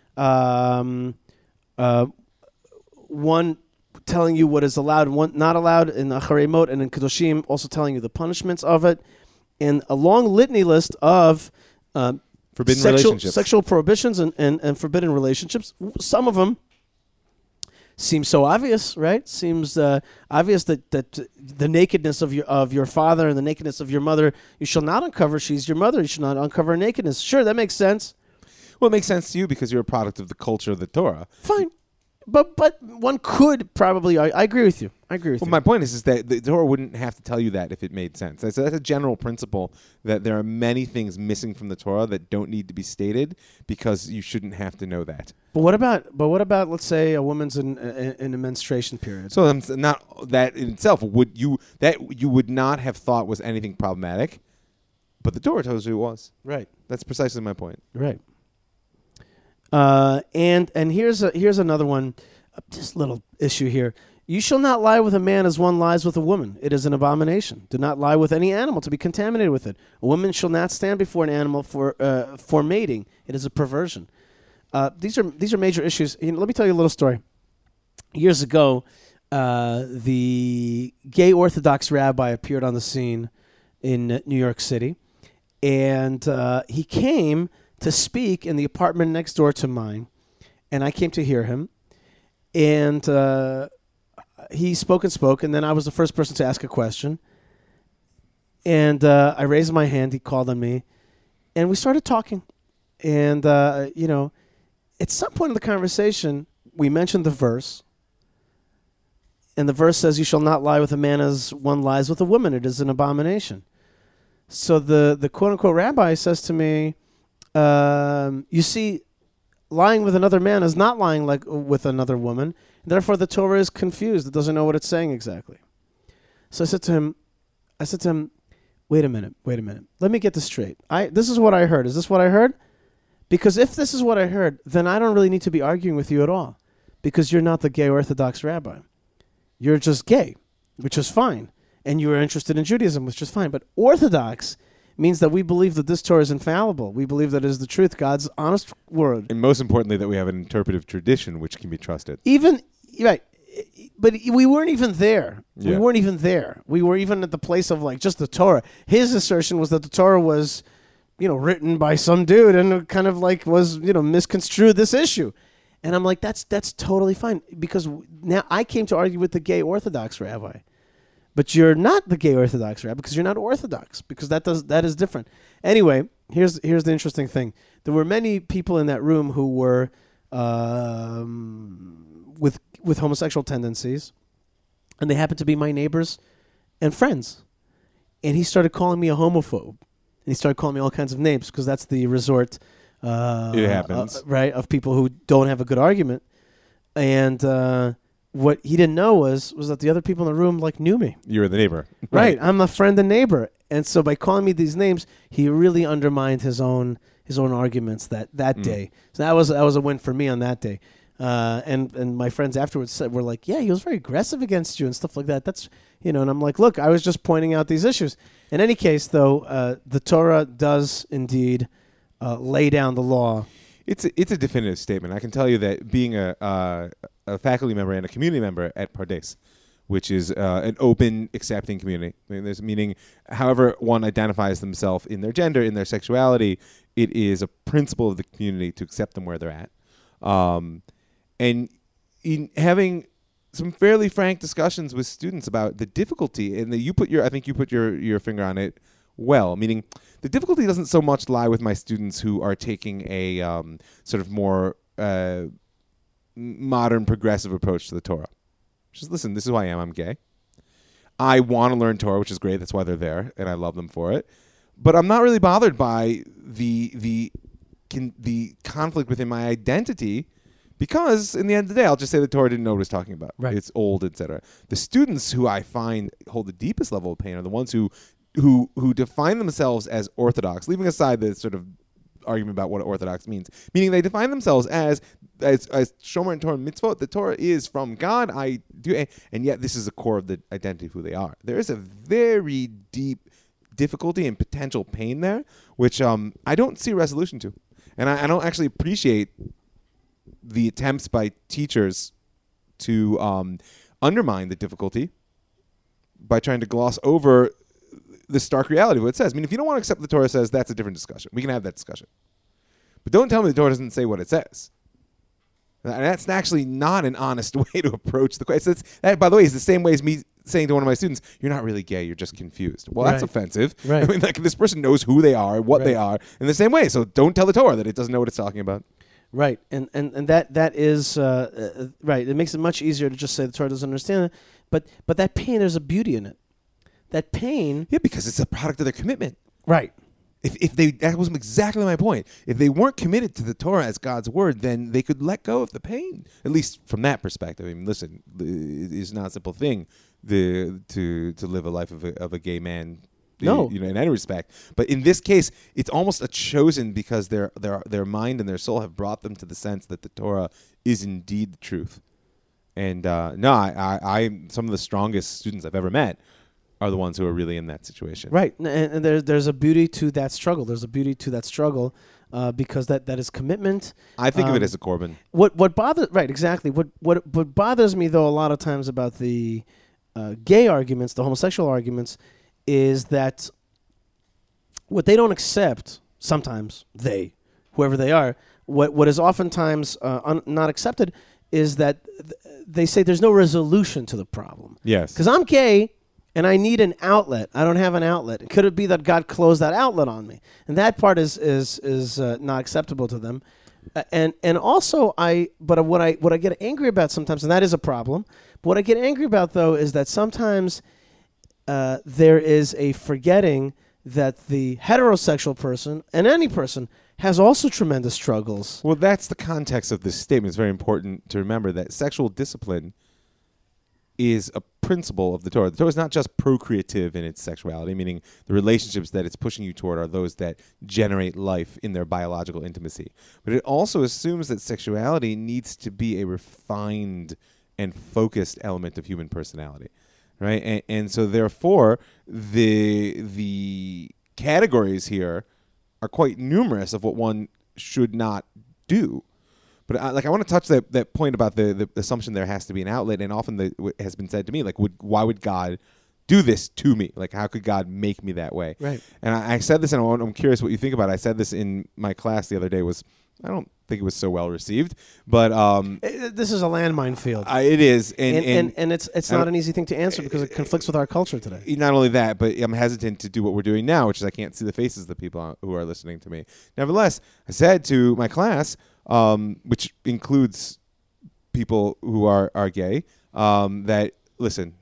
A: um, uh, one telling you what is allowed and one not allowed in the Haremot, and in Kedoshim also telling you the punishments of it, and a long litany list of uh,
B: Forbidden
A: sexual,
B: relationships.
A: sexual prohibitions and, and, and forbidden relationships. Some of them seem so obvious, right? Seems uh, obvious that, that the nakedness of your of your father and the nakedness of your mother, you shall not uncover. She's your mother. You shall not uncover her nakedness. Sure, that makes sense.
B: Well, it makes sense to you because you're a product of the culture of the Torah.
A: Fine. But but one could probably, I, I agree with you. I agree with
B: Well,
A: you.
B: my point is, is that the Torah wouldn't have to tell you that if it made sense. That's, that's a general principle, that there are many things missing from the Torah that don't need to be stated because you shouldn't have to know that.
A: But what about, but what about, let's say, a woman's in, in, in a menstruation period?
B: So um, not that in itself would you that you would not have thought was anything problematic, but the Torah tells you it was.
A: Right.
B: That's precisely my point.
A: Right. Uh, and and here's a, here's another one, uh, just little issue here. You shall not lie with a man as one lies with a woman. It is an abomination. Do not lie with any animal to be contaminated with it. A woman shall not stand before an animal for uh, for mating. It is a perversion. Uh, these are these are major issues. You know, let me tell you a little story. Years ago, uh, the gay Orthodox rabbi appeared on the scene in uh, New York City, and uh, he came to speak in the apartment next door to mine, and I came to hear him, and uh, he spoke and spoke, and then I was the first person to ask a question, and uh, I raised my hand. He called on me, and we started talking, and uh, you know, at some point in the conversation, we mentioned the verse. And the verse says, you shall not lie with a man as one lies with a woman. It is an abomination. So the, the quote-unquote rabbi says to me, um, you see, lying with another man is not lying like with another woman. Therefore, the Torah is confused. It doesn't know what it's saying exactly. So I said to him, I said to him, wait a minute, wait a minute. Let me get this straight. I This is what I heard. Is this what I heard? Because if this is what I heard, then I don't really need to be arguing with you at all, because you're not the gay Orthodox rabbi. You're just gay, which is fine. And you are interested in Judaism, which is fine. But Orthodox means that we believe that this Torah is infallible. We believe that it is the truth, God's honest word.
B: And most importantly, that we have an interpretive tradition which can be trusted.
A: Even, right, but we weren't even there.
B: Yeah.
A: We weren't even there. We were even at the place of like just the Torah. His assertion was that the Torah was, you know, written by some dude and it kind of like was, you know, misconstrued this issue. And I'm like, that's that's totally fine, because now I came to argue with the gay Orthodox rabbi, but you're not the gay Orthodox rabbi because you're not Orthodox, because that does that is different. Anyway, here's here's the interesting thing: there were many people in that room who were um, with with homosexual tendencies, and they happened to be my neighbors and friends. And he started calling me a homophobe, and he started calling me all kinds of names, because that's the resort. Uh,
B: it happens.
A: Uh, right, of people who don't have a good argument. And uh, what he didn't know was was that the other people in the room like knew me.
B: You were the neighbor.
A: Right, I'm a friend and neighbor. And so by calling me these names, he really undermined his own his own arguments that, that mm. day. So that was that was a win for me on that day. Uh, and, and my friends afterwards said, were like, yeah, he was very aggressive against you and stuff like that. That's, you know, and I'm like, look, I was just pointing out these issues. In any case, though, uh, the Torah does indeed Uh, lay down the law.
B: It's a, it's a definitive statement. I can tell you that being a uh, a faculty member and a community member at Pardes, which is uh, an open, accepting community. I mean, there's meaning, however one identifies themselves in their gender, in their sexuality, it is a principle of the community to accept them where they're at. Um, and in having some fairly frank discussions with students about the difficulty, and that you put your, I think you put your your finger on it. Well, meaning the difficulty doesn't so much lie with my students who are taking a um, sort of more uh, modern, progressive approach to the Torah. Just listen, this is who I am. I'm gay. I want to learn Torah, which is great. That's why they're there, and I love them for it. But I'm not really bothered by the the can, the conflict within my identity, because in the end of the day, I'll just say the Torah didn't know what it was talking about.
A: Right.
B: It's old, et cetera. The students who I find hold the deepest level of pain are the ones who who who define themselves as Orthodox, leaving aside the sort of argument about what Orthodox means, meaning they define themselves as as, as Shomer and Torah mitzvot. The Torah is from God. I do, and yet this is the core of the identity of who they are. There is a very deep difficulty and potential pain there, which um, I don't see a resolution to, and I, I don't actually appreciate the attempts by teachers to um, undermine the difficulty by trying to gloss over the stark reality of what it says. I mean, if you don't want to accept what the Torah says, that's a different discussion. We can have that discussion. But don't tell me the Torah doesn't say what it says. And that's actually not an honest way to approach the question. That, by the way, is the same way as me saying to one of my students, you're not really gay, you're just confused. Well, that's
A: right.
B: offensive.
A: Right.
B: I mean, like, this person knows who they are, what
A: right.
B: they are, in the same way. So don't tell the Torah that it doesn't know what it's talking about.
A: Right, and and, and that that is uh, uh, right. It makes it much easier to just say the Torah doesn't understand it, but but that pain, there's a beauty in it. That pain,
B: yeah, because it's a product of their commitment.
A: Right.
B: If if they that was exactly my point. If they weren't committed to the Torah as God's word, then they could let go of the pain. At least from that perspective. I mean, listen, it's not a simple thing the, to to live a life of a, of a gay man
A: No.
B: you know, in any respect. But in this case, it's almost a chosen because their their their mind and their soul have brought them to the sense that the Torah is indeed the truth. And uh, no, I, I, I, some of the strongest students I've ever met are the ones who are really in that situation.
A: Right, and, and there's there's a beauty to that struggle. There's a beauty to that struggle uh, because that, that is commitment.
B: I think
A: um,
B: of it as a Corbin.
A: What what bothers right exactly what what what bothers me though a lot of times about the uh, gay arguments, the homosexual arguments, is that what they don't accept sometimes they whoever they are what what is oftentimes uh, un- not accepted is that th- they say there's no resolution to the problem.
B: Yes.
A: Because I'm gay and I need an outlet. I don't have an outlet. Could it be that God closed that outlet on me? And that part is is is uh, not acceptable to them. Uh, and and also I but what I what I get angry about sometimes, and that is a problem. But what I get angry about though is that sometimes uh, there is a forgetting that the heterosexual person and any person has also tremendous struggles.
B: Well, that's the context of this statement. It's very important to remember that sexual discipline is a principle of the Torah. The Torah is not just procreative in its sexuality, meaning the relationships that it's pushing you toward are those that generate life in their biological intimacy. But it also assumes that sexuality needs to be a refined and focused element of human personality, right? And, and so, therefore, the the categories here are quite numerous of what one should not do. But I, like I want to touch that, that point about the, the assumption there has to be an outlet, and often the, what has been said to me, like, would why would God do this to me? Like, how could God make me that way?
A: Right.
B: And I, I said this, and I want, I'm curious what you think about it. I said this in my class the other day. Was I don't think it was so well received, but um,
A: It- this is a landmine field.
B: I, it is, and
A: and,
B: and,
A: and, and it's it's
B: I
A: not
B: don't-
A: an easy thing to answer because it conflicts with our culture today.
B: not only that, but I'm hesitant to do what we're doing now, which is I can't see the faces of the people who are listening to me. Nevertheless, I said to my class, um, which includes people who are, are gay, um, that, listen,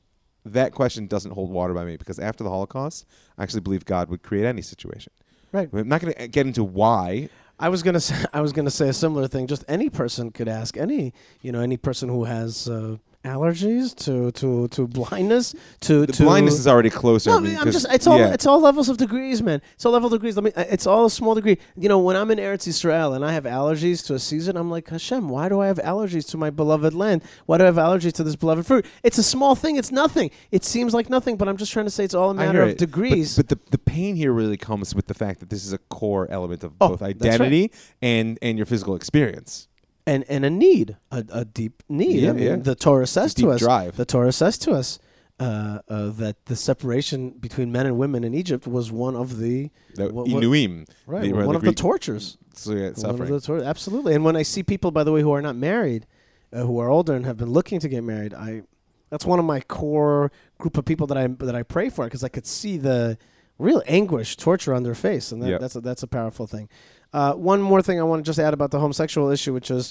B: that question doesn't hold water by me because after the Holocaust, I actually believe God would create any situation.
A: Right.
B: I'm not going to get into why.
A: I was gonna say I was gonna say a similar thing. Just any person could ask any you know any person who has uh, allergies to, to, to blindness to
B: The
A: to
B: blindness is already closer.
A: No,
B: I mean,
A: I'm
B: 'cause-
A: just it's all
B: yeah.
A: it's all levels of degrees, man. It's all level degrees. Let me. It's all a small degree. You know, when I'm in Eretz Yisrael and I have allergies to a season, I'm like, Hashem, why do I have allergies to my beloved land? Why do I have allergies to this beloved fruit? It's a small thing. It's nothing. It seems like nothing, but I'm just trying to say it's all a
B: I
A: matter
B: hear
A: of
B: it.
A: degrees.
B: But, but the, the pain here really comes with the fact that this is a core element of
A: Oh,
B: both
A: that's right.
B: identity and, and your physical experience.
A: and and a need, a, a deep need.
B: Yeah,
A: I mean,
B: yeah.
A: the Torah says
B: deep
A: to us,
B: drive.
A: the Torah says to us uh, uh, that the separation between men and women in Egypt was one of the
B: The
A: what- what-
B: Inuim.
A: right,
B: the-
A: one
B: the
A: of
B: Greek-
A: the tortures.
B: so, yeah,
A: One of
B: suffering.
A: the tor- absolutely. And when I see people, by the way, who are not married, uh, who are older and have been looking to get married, I that's one of my core group of people that I that I pray for because I could see the real anguish, torture on their face, and that,
B: Yep.
A: that's a, that's a powerful thing. Uh, one more thing I want to just add about the homosexual issue, which is,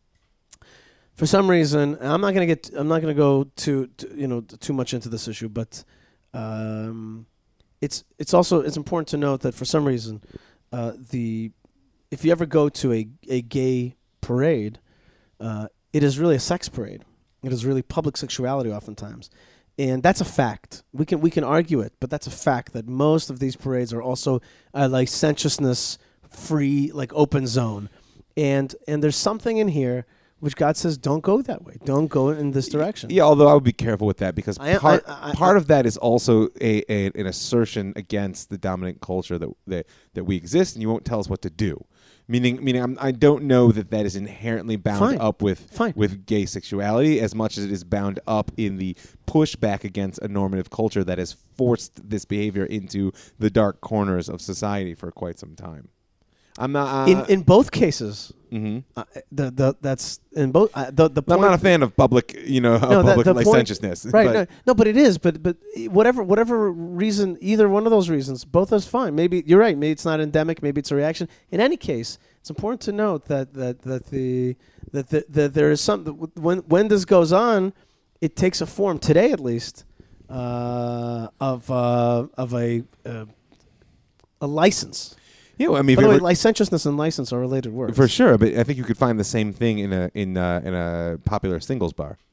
A: for some reason, I'm not going to get, I'm not going to go too, too, you know, too much into this issue, but um, it's it's also it's important to note that for some reason, uh, the if you ever go to a a gay parade, uh, it is really a sex parade. It is really public sexuality oftentimes. And that's a fact. We can we can argue it, but that's a fact that most of these parades are also a licentiousness free, like open zone. And and there's something in here which God says don't go that way. Don't go in this direction.
B: Yeah, although I would be careful with that because
A: I am-
B: part,
A: I- I-
B: part
A: I-
B: of that is also a, a an assertion against the dominant culture that that, that we exist, and you won't tell us what to do. Meaning, meaning, I'm, I don't know that that is inherently bound
A: Fine.
B: up with
A: Fine.
B: with gay sexuality as much as it is bound up in the pushback against a normative culture that has forced this behavior into the dark corners of society for quite some time. I'm not. Uh,
A: in in both cases,
B: mhm.
A: uh, the the that's in both uh, the the
B: I'm
A: point
B: not a fan of public, you know,
A: No, that-
B: public
A: the point-
B: licentiousness.
A: Right,
B: but-
A: no, no, but it is, but but whatever whatever reason, either one of those reasons, both is fine. Maybe you're right. Maybe it's not endemic. Maybe it's a reaction. In any case, it's important to note that that that the that the, that there is some when when this goes on, it takes a form today at least uh, of uh, of a uh, a license.
B: Yeah, well, I mean, if
A: By
B: you
A: the way,
B: ever-
A: licentiousness and license are related words.
B: for sure, but I think you could find the same thing in a in a, in a popular singles bar,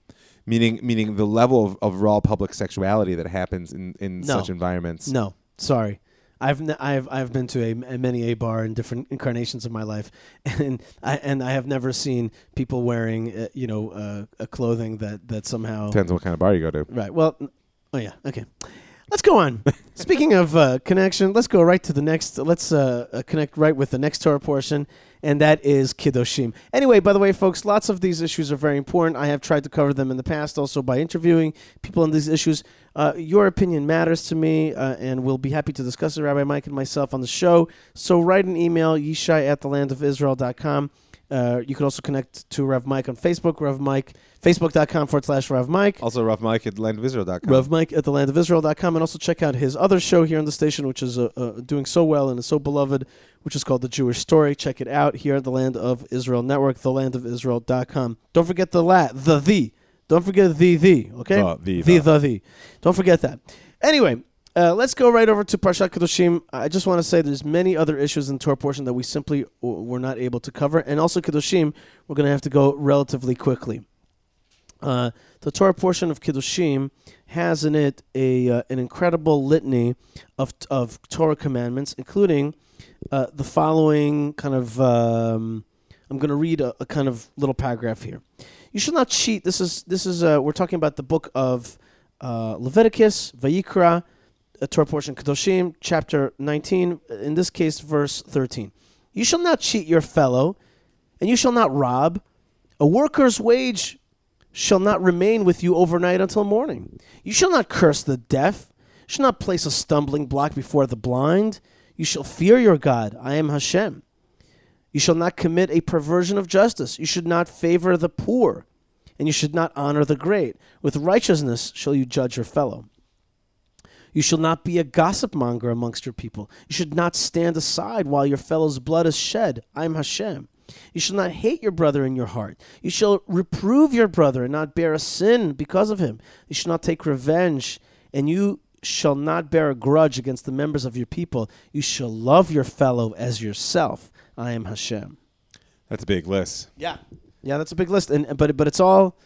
B: Meaning, meaning the level of, of raw public sexuality that happens in, in
A: No.
B: such environments.
A: No, sorry. I've n- I've I've been to a, a many a bar in different incarnations of my life, and I and I have never seen people wearing uh, you know uh, a clothing that, that somehow
B: Depends on what kind of bar you go to.
A: right. Well, n- oh yeah, okay. Let's go on. Speaking of uh, connection, let's go right to the next. Let's uh, uh, connect right with the next Torah portion, and that is Kiddushim. Anyway, by the way, folks, lots of these issues are very important. I have tried to cover them in the past, also by interviewing people on these issues. Uh, your opinion matters to me, uh, and we'll be happy to discuss it, Rabbi Mike and myself, on the show. So write an email, yishai at the land of israel dot com. Uh, you can also connect to Rav Mike on Facebook, Rav Mike, facebook.com forward slash Rav Mike.
B: Also, Rav Mike at land of israel dot com.
A: Rav Mike at the land of israel dot com, and also check out his other show here on the station, which is uh, uh, doing so well and is so beloved, which is called The Jewish Story. Check it out here at the Land of Israel Network, the land of israel dot com. Don't forget the la, the the. Don't forget the the, okay?
B: The, the,
A: the,
B: the.
A: the, the. Don't forget that. Anyway, uh, let's go right over to Parshat Kedoshim. I just want to say there's many other issues in the Torah portion that we simply w- were not able to cover. And also Kedoshim, we're going to have to go relatively quickly. Uh, the Torah portion of Kiddushim has in it a uh, an incredible litany of of Torah commandments, including uh, the following kind of. Um, I'm going to read a, a kind of little paragraph here. You shall not cheat. This is this is uh, we're talking about the book of uh, Leviticus, Vayikra, a Torah portion Kedoshim, chapter nineteen. In this case, verse thirteen. You shall not cheat your fellow, and you shall not rob. A worker's wage shall not remain with you overnight until morning. You shall not curse the deaf. You shall not place a stumbling block before the blind. You shall fear your God. I am Hashem. You shall not commit a perversion of justice. You should not favor the poor, and you should not honor the great. With righteousness shall you judge your fellow. You shall not be a gossip monger amongst your people. You should not stand aside while your fellow's blood is shed. I am Hashem. You shall not hate your brother in your heart. You shall reprove your brother and not bear a sin because of him. You shall not take revenge, and you shall not bear a grudge against the members of your people. You shall love your fellow as yourself. I am Hashem.
B: That's a big list.
A: Yeah, yeah, that's a big list, and but but it's all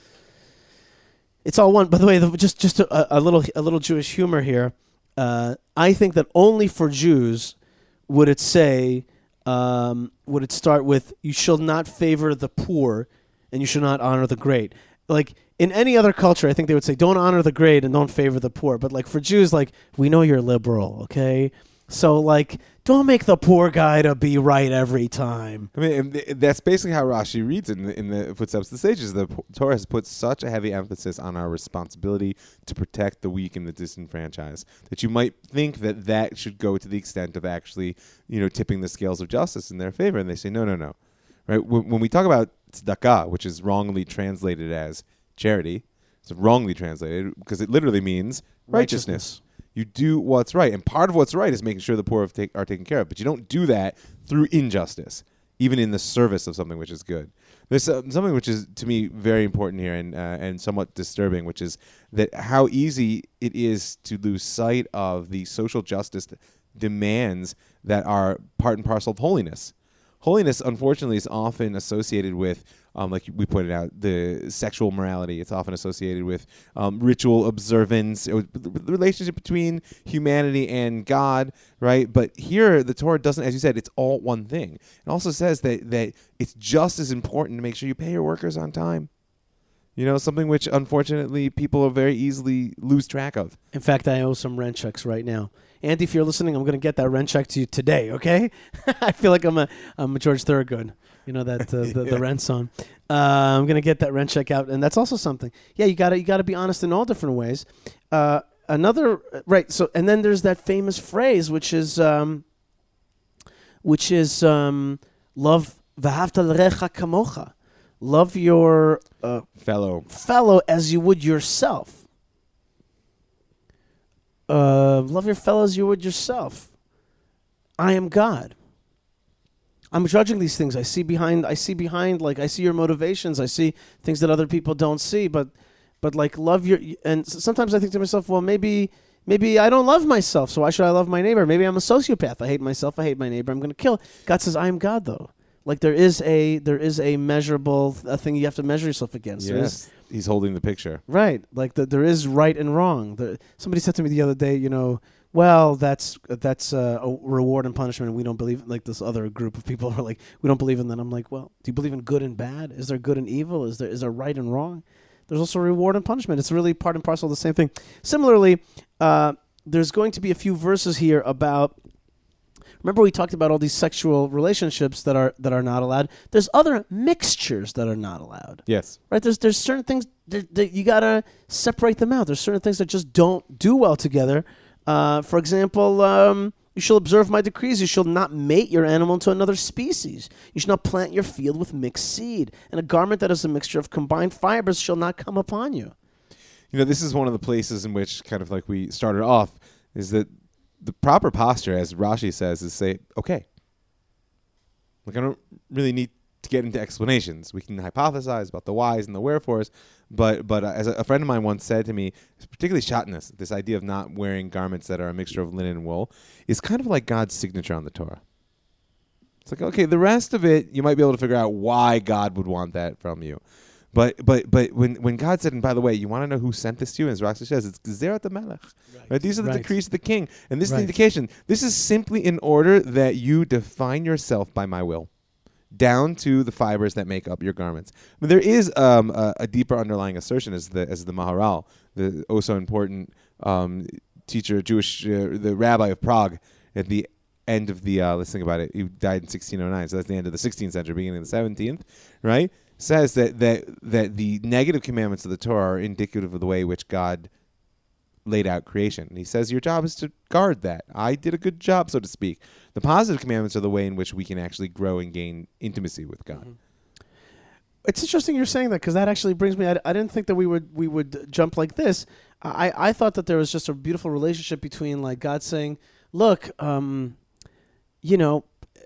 A: it's all one. By the way, the, just just a, a little a little Jewish humor here. Uh, I think that only for Jews would it say. Um, would it start with, you shall not favor the poor and you shall not honor the great? Like, in any other culture, I think they would say, don't honor the great and don't favor the poor. But, like, for Jews, like, we know you're liberal, okay? So, like, don't make the poor guy to be right every time.
B: I mean, and th- that's basically how Rashi reads it in the, in the Footsteps of the Sages. The P- Torah has put such a heavy emphasis on our responsibility to protect the weak and the disenfranchised that you might think that that should go to the extent of actually, you know, tipping the scales of justice in their favor. And they say, no, no, no. Right? When, when we talk about tzedakah, which is wrongly translated as charity, it's wrongly translated because it literally means righteousness.
A: Righteousness.
B: You do what's right. And part of what's right is making sure the poor have take, are taken care of. But you don't do that through injustice, even in the service of something which is good. There's uh, something which is, to me, very important here and, uh, and somewhat disturbing, which is that how easy it is to lose sight of the social justice demands that are part and parcel of holiness. Holiness, unfortunately, is often associated with, um, like we pointed out, the sexual morality. It's often associated with um, ritual observance, or the relationship between humanity and God, right? But here, the Torah doesn't, as you said, it's all one thing. It also says that that it's just as important to make sure you pay your workers on time. You know, something which, unfortunately, people are very easily lose track of.
A: In fact, I owe some rent checks right now. Andy, if you're listening, I'm going to get that rent check to you today, okay? I feel like I'm a I'm a George Thorogood, you know, that uh, the,
B: yeah.
A: the rent song. Uh, I'm going to get that rent check out, and that's also something. Yeah, you got to you got to be honest in all different ways. Uh, another right, so and then there's that famous phrase which is um, which is um, love v'ahavta l'recha kamocha. Love your uh,
B: Fellow.
A: fellow as you would yourself. Uh, love your fellow as you would yourself. I am God. I'm judging these things. I see behind. I see behind. Like I see your motivations. I see things that other people don't see. But, but like love your. And sometimes I think to myself, well, maybe, maybe I don't love myself. So why should I love my neighbor? Maybe I'm a sociopath. I hate myself. I hate my neighbor. I'm going to kill. God says, I am God, though. Like there is a there is a measurable a thing you have to measure yourself against. There is,
B: Yes. he's holding the picture.
A: Right. Like the, there is right and wrong. The, somebody said to me the other day, you know, well, that's that's uh, a reward and punishment. And we don't believe, like this other group of people are like, we don't believe in that. I'm like, well, do you believe in good and bad? Is there good and evil? Is there is there right and wrong? There's also reward and punishment. It's really part and parcel of the same thing. Similarly, uh, there's going to be a few verses here about. Remember, we talked about all these sexual relationships that are that are not allowed. There's other mixtures that are not allowed.
B: Yes.
A: Right? There's there's certain things that, that you gotta separate them out. There's certain things that just don't do well together. Uh, for example, um, you shall observe my decrees. You shall not mate your animal into another species. You shall not plant your field with mixed seed. And a garment that is a mixture of combined fibers shall not come upon you.
B: You know, this is one of the places in which, kind of like we started off, is that the proper posture, as Rashi says, is say, okay. Like, I don't really need to get into explanations. We can hypothesize about the whys and the wherefores, but but uh, as a, a friend of mine once said to me, particularly Shatnez, this idea of not wearing garments that are a mixture of linen and wool is kind of like God's signature on the Torah. It's like, okay, the rest of it, you might be able to figure out why God would want that from you. But but but when when God said, and by the way, you want to know who sent this to you? As Rashi says, it's Gezerat HaMelech. Right. Right? These are the
A: Right.
B: decrees of the king. And this is
A: Right.
B: the indication. This is simply in order that you define yourself by my will, down to the fibers that make up your garments. I mean, there is um, a, a deeper underlying assertion, as the as the Maharal, the oh so important um, teacher, Jewish, uh, the rabbi of Prague, at the end of the, uh, let's think about it, he died in sixteen oh nine, so that's the end of the sixteenth century, beginning of the seventeenth, right? Says that, that that the negative commandments of the Torah are indicative of the way in which God laid out creation. And he says your job is to guard that. I did a good job, so to speak. The positive commandments are the way in which we can actually grow and gain intimacy with God.
A: Mm-hmm. It's interesting you're saying that, because that actually brings me. I, I didn't think that we would we would jump like this. I, I thought that there was just a beautiful relationship between, like, God saying, "Look, um, you know,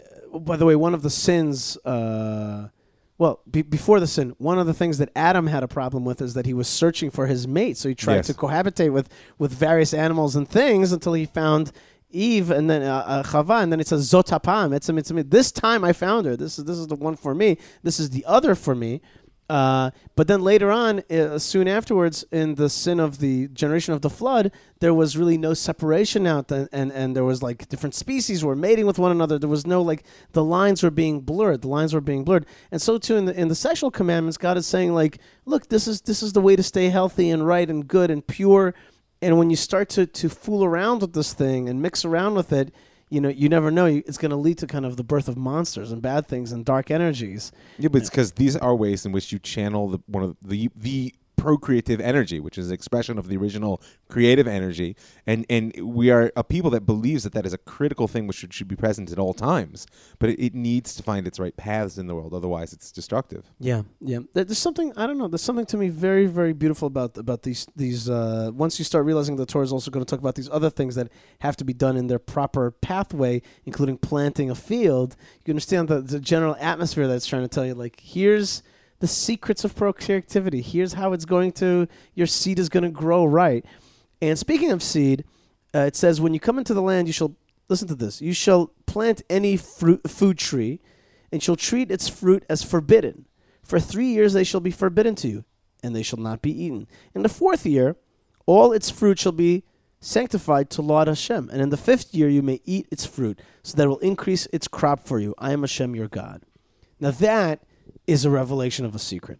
A: by the way, one of the sins." Uh, Well, be- before the sin, one of the things that Adam had a problem with is that he was searching for his mate. So he tried
B: Yes.
A: to cohabitate with, with various animals and things until he found Eve and then uh, uh, Chava, and then it says Zotapam. It's, it's, it's, this time I found her. This is this is the one for me. This is the other for me. Uh, but then later on, uh, soon afterwards, in the sin of the generation of the flood, there was really no separation out, th- and and there was like different species were mating with one another. There was no, like, the lines were being blurred. The lines were being blurred, and so too in the in the sexual commandments, God is saying, like, look, this is this is the way to stay healthy and right and good and pure. And when you start to to fool around with this thing and mix around with it, you know, you never know. It's going to lead to kind of the birth of monsters and bad things and dark energies.
B: Yeah, but it's because these are ways in which you channel the, one of the the procreative energy, which is an expression of the original creative energy, and and we are a people that believes that that is a critical thing which should, should be present at all times. But it, it needs to find its right paths in the world, otherwise it's destructive.
A: Yeah, yeah. There- There's something, I don't know. There's something to me very, very beautiful about about these these. Uh, once you start realizing the Torah is also going to talk about these other things that have to be done in their proper pathway, including planting a field. You understand the, the general atmosphere that's trying to tell you, like, here's the secrets of procreativity. Here's how it's going to. Your seed is going to grow right. And speaking of seed, uh, it says, when you come into the land, you shall listen to this. You shall plant any fruit food tree, and shall treat its fruit as forbidden. For three years they shall be forbidden to you, and they shall not be eaten. In the fourth year, all its fruit shall be sanctified to Lord Hashem. And in the fifth year you may eat its fruit, so that it will increase its crop for you. I am Hashem your God. Now that is a revelation of a secret.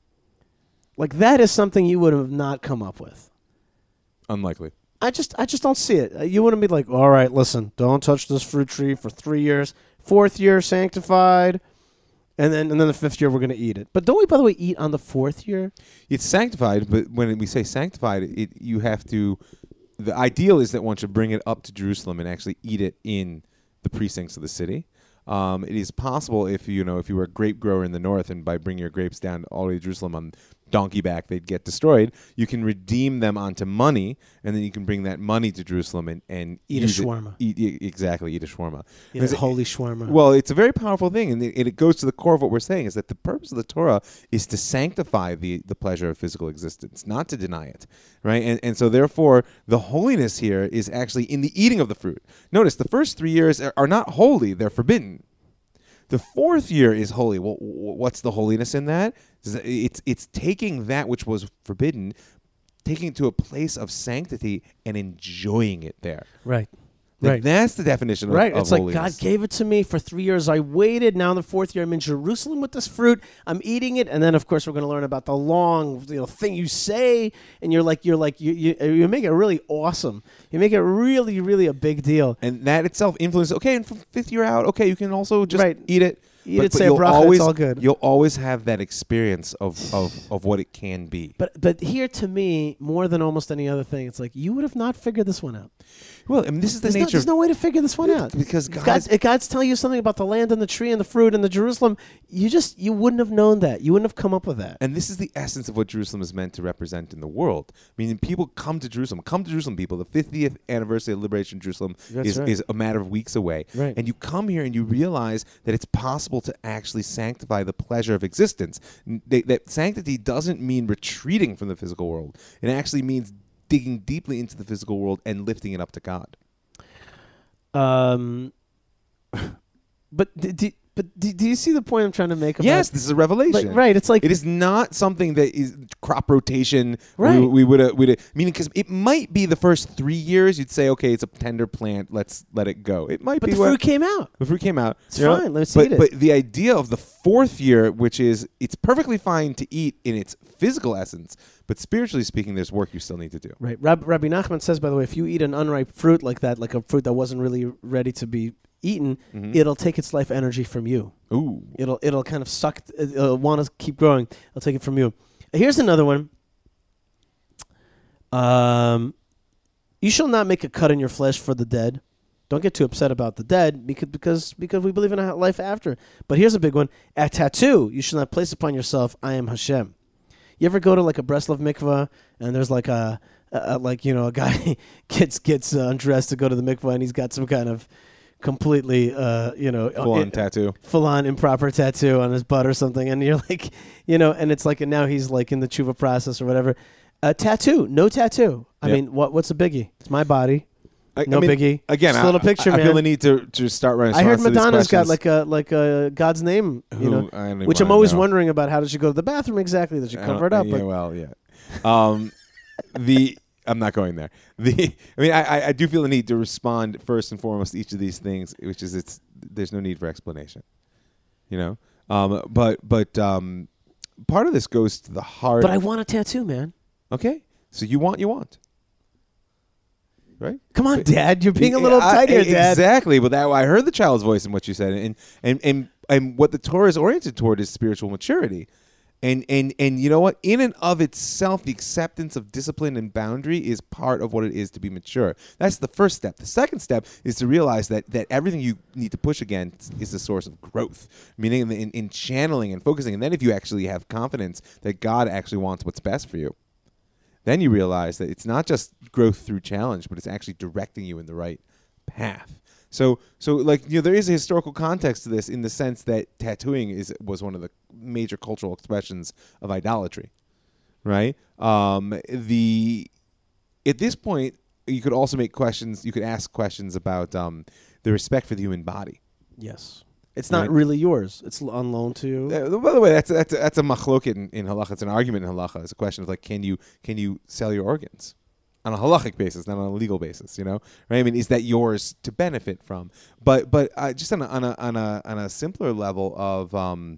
A: Like, that is something you would have not come up with.
B: Unlikely.
A: I just I just don't see it. Uh, You wouldn't be like, all right, listen, don't touch this fruit tree for three years. Fourth year, sanctified. And then and then the fifth year, we're going to eat it. But don't we, by the way, eat on the fourth year?
B: It's sanctified, but when we say sanctified, it you have to. The ideal is that one should bring it up to Jerusalem and actually eat it in the precincts of the city. Um, it is possible if you know if you were a grape grower in the north, and by bringing your grapes down all the way to Jerusalem on donkey back, they'd get destroyed. You can redeem them onto money, and then you can bring that money to Jerusalem and, and
A: Eat a
B: use it-
A: shawarma.
B: Eat, e- exactly, eat a shawarma.
A: You know,
B: Because it-
A: holy shawarma.
B: Well, it's a very powerful thing, and it, it goes to the core of what we're saying, is that the purpose of the Torah is to sanctify the, the pleasure of physical existence, not to deny it, right? And and so therefore, the holiness here is actually in the eating of the fruit. Notice, the first three years are, are not holy, they're forbidden. The fourth year is holy. Well, what's the holiness in that? It's it's taking that which was forbidden, taking it to a place of sanctity and enjoying it there.
A: Right.
B: Like,
A: Right.
B: That's the definition of,
A: right.
B: of
A: It's like
B: holiness.
A: God gave it to me for three years. I waited. Now in the fourth year, I'm in Jerusalem with this fruit. I'm eating it, and then of course we're going to learn about the long, you know, thing you say, and you're like, you're like, you you, you make it really awesome. You make it really, really a big deal.
B: And that itself influences. Okay, and from fifth year out, okay, you can also just
A: Right.
B: eat it.
A: Eat
B: but,
A: it,
B: but
A: say a
B: you'll
A: bracha,
B: always,
A: it's all good.
B: You'll always have that experience of, of, of what it can be.
A: But but here to me, more than almost any other thing, it's like you would have not figured this one out.
B: Well, I mean, this is the
A: There's, no,
B: nature.
A: there's
B: of,
A: no way to figure this one out.
B: because
A: If
B: God
A: God's,
B: is-
A: if God's telling you something about the land and the tree and the fruit and the Jerusalem, you just you wouldn't have known that. You wouldn't have come up with that.
B: And this is the essence of what Jerusalem is meant to represent in the world. I mean, people come to Jerusalem. Come to Jerusalem, people. The fiftieth anniversary of Liberation of Jerusalem
A: That's
B: is,
A: right.
B: is a matter of weeks away.
A: Right.
B: And you come here and you realize that it's possible to actually sanctify the pleasure of existence. N- they- that sanctity doesn't mean retreating from the physical world. It actually means digging deeply into the physical world and lifting it up to God.
A: Um, but d- d- but d- do you see the point I'm trying to make? About,
B: Yes, this is a revelation.
A: like, right. It's like
B: It is not something that is crop rotation.
A: Right.
B: We, we would have, we'd meaning because it might be the first three years you'd say, okay, it's a tender plant, let's let it go. It might
A: but
B: be
A: the
B: what-
A: fruit came out.
B: the fruit came out.
A: It's
B: you know?
A: fine, let's
B: but,
A: eat it.
B: But the idea of the fourth year, which is it's perfectly fine to eat in its physical essence, but spiritually speaking, there's work you still need to do.
A: Right. Rab- Rabbi Nachman says, by the way, if you eat an unripe fruit like that, like a fruit that wasn't really ready to be eaten,
B: Mhm.
A: it'll take its life energy from you.
B: Ooh.
A: It'll it'll kind of suck. It'll want to keep growing. It'll take it from you. Here's another one. Um, you shall not make a cut in your flesh for the dead. Don't get too upset about the dead because because because we believe in a life after. But here's a big one: a tattoo you shall not place upon yourself. I am Hashem. You ever go to like a Breslov mikvah and there's like a, a, a like you know a guy gets gets uh, undressed to go to the mikvah and he's got some kind of completely uh you know
B: Full on
A: uh,
B: tattoo.
A: full on improper tattoo on his butt or something, and you're like, you know, and it's like, and now he's like in the tshuva process or whatever. A tattoo, no tattoo. I
B: Yep.
A: mean, what what's a biggie? It's my body.
B: I,
A: No
B: I mean,
A: biggie.
B: Again,
A: Just a
B: I,
A: little picture,
B: I, I
A: man.
B: feel the need to, to start writing.
A: I heard
B: response to these
A: Madonna's got
B: questions.
A: like a like a God's name, you
B: Who-
A: know,
B: I don't even
A: which I'm
B: wanna
A: always
B: know.
A: wondering about. How does she go to the bathroom exactly? Does she
B: I
A: cover it
B: don't-
A: up?
B: Yeah,
A: But
B: well, yeah. Um, the I'm not going there. The I mean, I, I- I do feel the need to respond first and foremost to each of these things, which is it's there's no need for explanation, you know. Um, but but um, part of this goes to the heart.
A: but I want a tattoo, man.
B: Okay, so you want you want, right?
A: Come on,
B: But-
A: Dad. You're being a little
B: I-
A: tight here, Dad.
B: Exactly, but that I heard the child's voice in what you said, and and and and what the Torah is oriented toward is spiritual maturity, and and and you know what? In and of itself, the acceptance of discipline and boundary is part of what it is to be mature. That's the first step. The second step is to realize that that everything you need to push against is a source of growth, meaning in, in, in channeling and focusing. And then if you actually have confidence that God actually wants what's best for you, then you realize that it's not just growth through challenge, but it's actually directing you in the right path. So, so like you know, there is a historical context to this in the sense that tattooing is was one of the major cultural expressions of idolatry, right? Um, the at this point, you could also make questions. You could ask questions about um, the respect for the human body.
A: Yes, it's not
B: Right.
A: really yours. It's l- on loan to you.
B: Uh, by the way, that's that's a, that's a machlok in, in halacha. It's an argument in halacha. It's a question of like, can you can you sell your organs on a halachic basis, not on a legal basis? You know, right? I mean, is that yours to benefit from? But but uh, just on a, on a on a on a simpler level of um,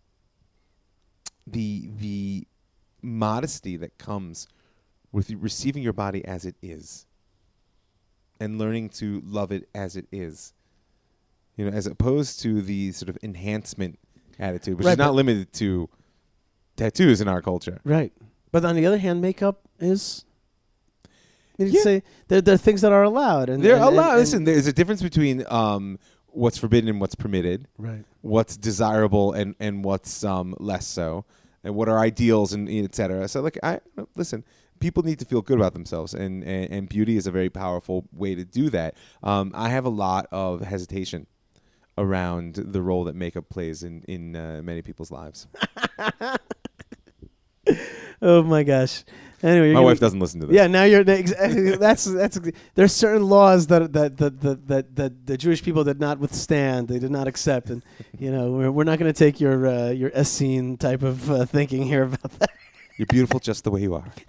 B: the the modesty that comes with you receiving your body as it is, and learning to love it as it is. You know, as opposed to the sort of enhancement attitude, which
A: Right,
B: is not
A: but-
B: limited to tattoos in our culture.
A: Right. But on the other hand, makeup is. You
B: Yeah.
A: say there, there are things that are allowed, and
B: They're
A: and- and-
B: allowed.
A: and-
B: Listen, there's a difference between um, what's forbidden and what's permitted,
A: Right.
B: what's desirable and and what's um, less so, and what are ideals and et cetera. So, like, I listen. People need to feel good about themselves, and, and, and beauty is a very powerful way to do that. Um, I have a lot of hesitation around the role that makeup plays in in uh, many people's lives.
A: Oh my gosh. Anyway, you're
B: My
A: gonna-
B: wife doesn't listen to this.
A: Yeah, now you're exactly. That's that's. There's certain laws that that that that that, that the Jewish people did not withstand. They did not accept, and you know we're we're not going to take your uh, your Essene type of uh, thinking here about that.
B: You're beautiful just the way you are.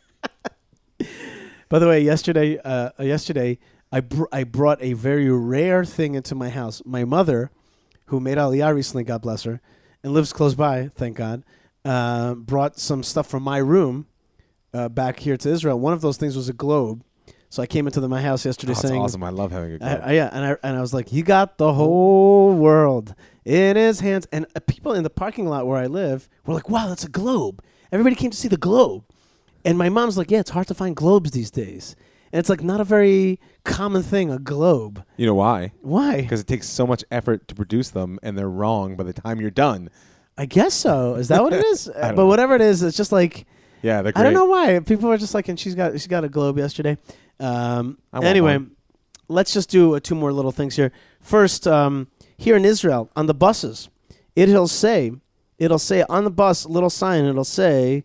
A: By the way, yesterday, uh, yesterday I br- I brought a very rare thing into my house. My mother, who made Aliyah recently, God bless her, and lives close by, thank God, uh, brought some stuff from my room uh, back here to Israel. One of those things was a globe. So I came into the, my house yesterday
B: Oh, that's
A: saying,
B: awesome. I love having a
A: I,
B: globe.
A: I, yeah, and I and I was like, he got the whole world in his hands. And uh, people in the parking lot where I live were like, wow, that's a globe. Everybody came to see the globe. And my mom's like, yeah, it's hard to find globes these days. And it's like not a very common thing, a globe.
B: You know why?
A: Why?
B: Because it takes so much effort to produce them, and they're wrong by the time you're done.
A: I guess so. Is that what it is?
B: I
A: Uh,
B: don't
A: but
B: know.
A: whatever it is, it's just like,
B: Yeah, they're great.
A: I don't know why. People are just like, and she's got she got a globe yesterday. Um,
B: I want
A: anyway,
B: one.
A: let's just do uh, two more little things here. First, um, here in Israel, on the buses, it'll say, it'll say on the bus, little sign, it'll say,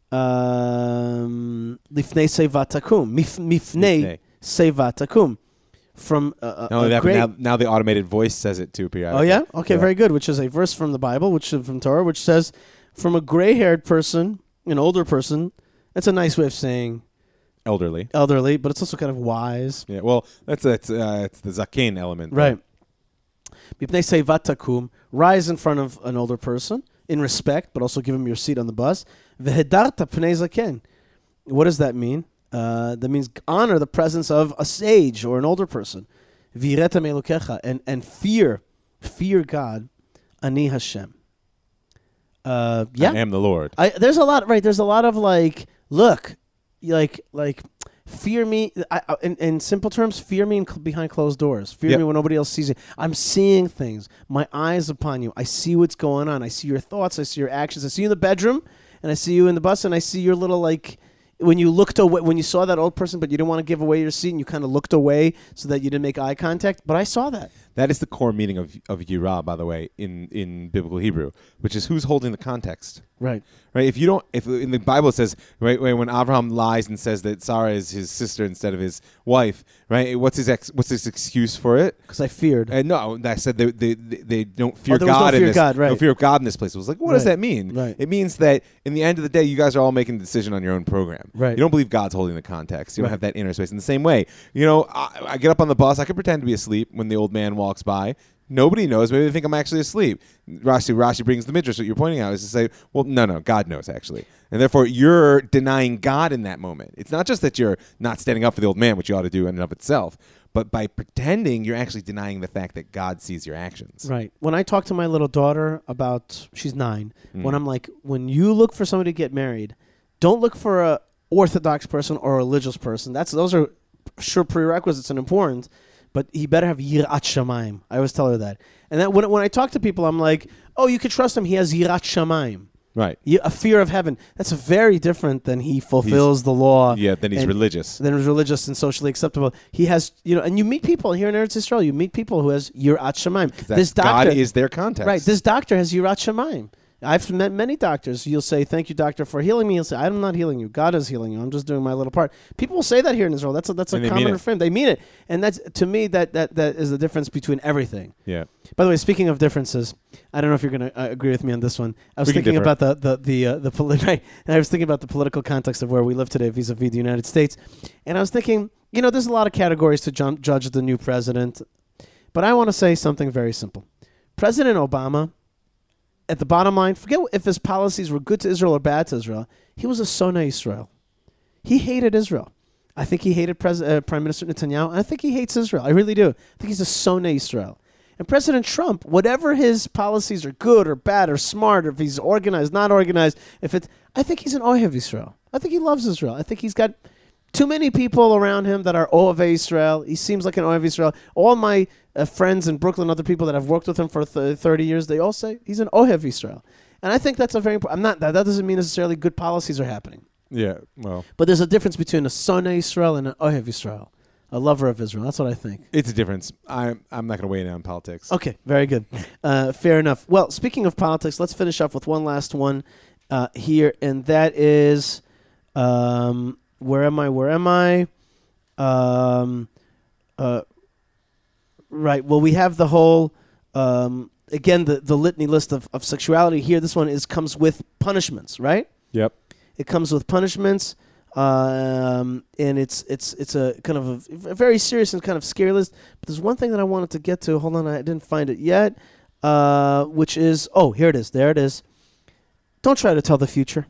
A: um, Lifnei Seva Takum, Mif- Mifnei
B: Mifnei.
A: Seva Takum, from uh,
B: Not only
A: a
B: that, but
A: great.
B: now, now the automated voice says it too
A: Oh
B: periodically.
A: yeah, okay,
B: Yeah.
A: very good. Which is a verse from the Bible, which is from Torah, which says, from a gray-haired person, an older person. That's a nice way of saying
B: Elderly.
A: elderly, but it's also kind of wise.
B: Yeah, well, that's that's uh, it's the zaken element.
A: Right. Mipnei Seivat Takum, rise in front of an older person in respect, but also give him your seat on the bus. Vehedarta pnei zaken. What does that mean? Uh, that means honor the presence of a sage or an older person. Vireta melukecha, and and fear, fear God. Ani Hashem. Uh, yeah.
B: I am the Lord.
A: I, there's a lot, right? There's a lot of like, look, like, like, fear me. I, I- in, in simple terms, fear me in cl- behind closed doors. Fear
B: Yep.
A: me when nobody else sees it. I'm seeing things. My eyes upon you. I see what's going on. I see your thoughts. I see your actions. I see you in the bedroom, and I see you in the bus, and I see your little like. When you looked away, when you saw that old person, but you didn't want to give away your seat, and you kind of looked away so that you didn't make eye contact. But I saw that.
B: That is the core meaning of of yirah, by the way, in, in biblical Hebrew, which is who's holding the context.
A: Right.
B: Right? If you don't, if in the Bible it says, right, when Abraham lies and says that Sarah is his sister instead of his wife, right? What's his ex, what's his excuse for it?
A: Because I feared.
B: And no, I said they, they they they don't fear
A: Oh, there was no
B: God in
A: fear
B: this.
A: God, right.
B: No fear of God in this place. It was like, what does
A: Right.
B: that mean?
A: Right.
B: It means that in the end of the day, you guys are all making the decision on your own program.
A: Right.
B: You don't believe God's holding the context. You don't
A: Right.
B: have that inner space. In the same way, you know, I, I get up on the bus. I could pretend to be asleep when the old man walks by. Nobody knows. Maybe they think I'm actually asleep. Rashi Rashi brings the midrash. What you're pointing out is to say, well, no, no, God knows actually, and therefore you're denying God in that moment. It's not just that you're not standing up for the old man, which you ought to do in and of itself, but by pretending, you're actually denying the fact that God sees your actions.
A: Right. When I talk to my little daughter about, she's nine,
B: Mm.
A: when I'm like, when you look for somebody to get married, don't look for a Orthodox person or a religious person. That's those are sure prerequisites and important, but he better have yirat shamayim. I always tell her that. And that when when I talk to people, I'm like, oh, you can trust him. He has yirat shamayim.
B: Right.
A: Ye- A fear of heaven. That's very different than he fulfills the law.
B: Yeah. Then he's
A: and-
B: religious.
A: Then it's religious and socially acceptable. He has, you know, and you meet people here in Eretz Yisrael. You meet people who has yirat shamayim.
B: That
A: This doctor
B: God is their context.
A: Right. This doctor has yirat shamayim. I've met many doctors. You'll say, thank you, doctor, for healing me. He'll say, I'm not healing you. God is healing you. I'm just doing my little part. People will say that here in Israel. That's a, that's a
B: And they mean
A: common
B: it.
A: refrain. They mean it. And that's, to me, that, that, that is the difference between everything.
B: Yeah.
A: By the way, speaking of differences, I don't know if you're going to uh, agree with me on this one. I was
B: We can
A: thinking
B: differ.
A: about the, the, the, uh, the poli- right, I was thinking about the political context of where we live today vis-a-vis the United States. And I was thinking, you know, there's a lot of categories to jump, judge the new president. But I want to say something very simple. President Obama, at the bottom line, forget if his policies were good to Israel or bad to Israel. He was a Sonei Israel. He hated Israel. I think he hated Pres- uh, Prime Minister Netanyahu. I think he hates Israel. I really do. I think he's a Sonei Israel. And President Trump, whatever his policies are good or bad or smart, or if he's organized, not organized, if it's, I think he's an Ohev Israel. I think he loves Israel. I think he's got too many people around him that are Ohev Israel. He seems like an Ohev Israel. All my uh, friends in Brooklyn, other people that have worked with him for th- thirty years, they all say he's an Ohev Israel. And I think that's a very important. I'm not that. That doesn't mean necessarily good policies are happening.
B: Yeah. Well,
A: But there's a difference between a Sonei Israel and an Ohev Israel, a lover of Israel. That's what I think.
B: it's a difference. I'm I'm not going to weigh in on politics.
A: Okay, very good. Uh, fair enough. Well, speaking of politics, let's finish up with one last one uh, here, and that is Um, where am I? Where am I? Um, uh, right. Well, we have the whole, um, again, the, the litany list of, of sexuality here. This one is comes with punishments, right?
B: Yep.
A: It comes with punishments, um, and it's it's it's a kind of a, a very serious and kind of scary list. But there's one thing that I wanted to get to. Hold on, I didn't find it yet. Uh, which is, oh, here it is. There it is. Don't try to tell the future.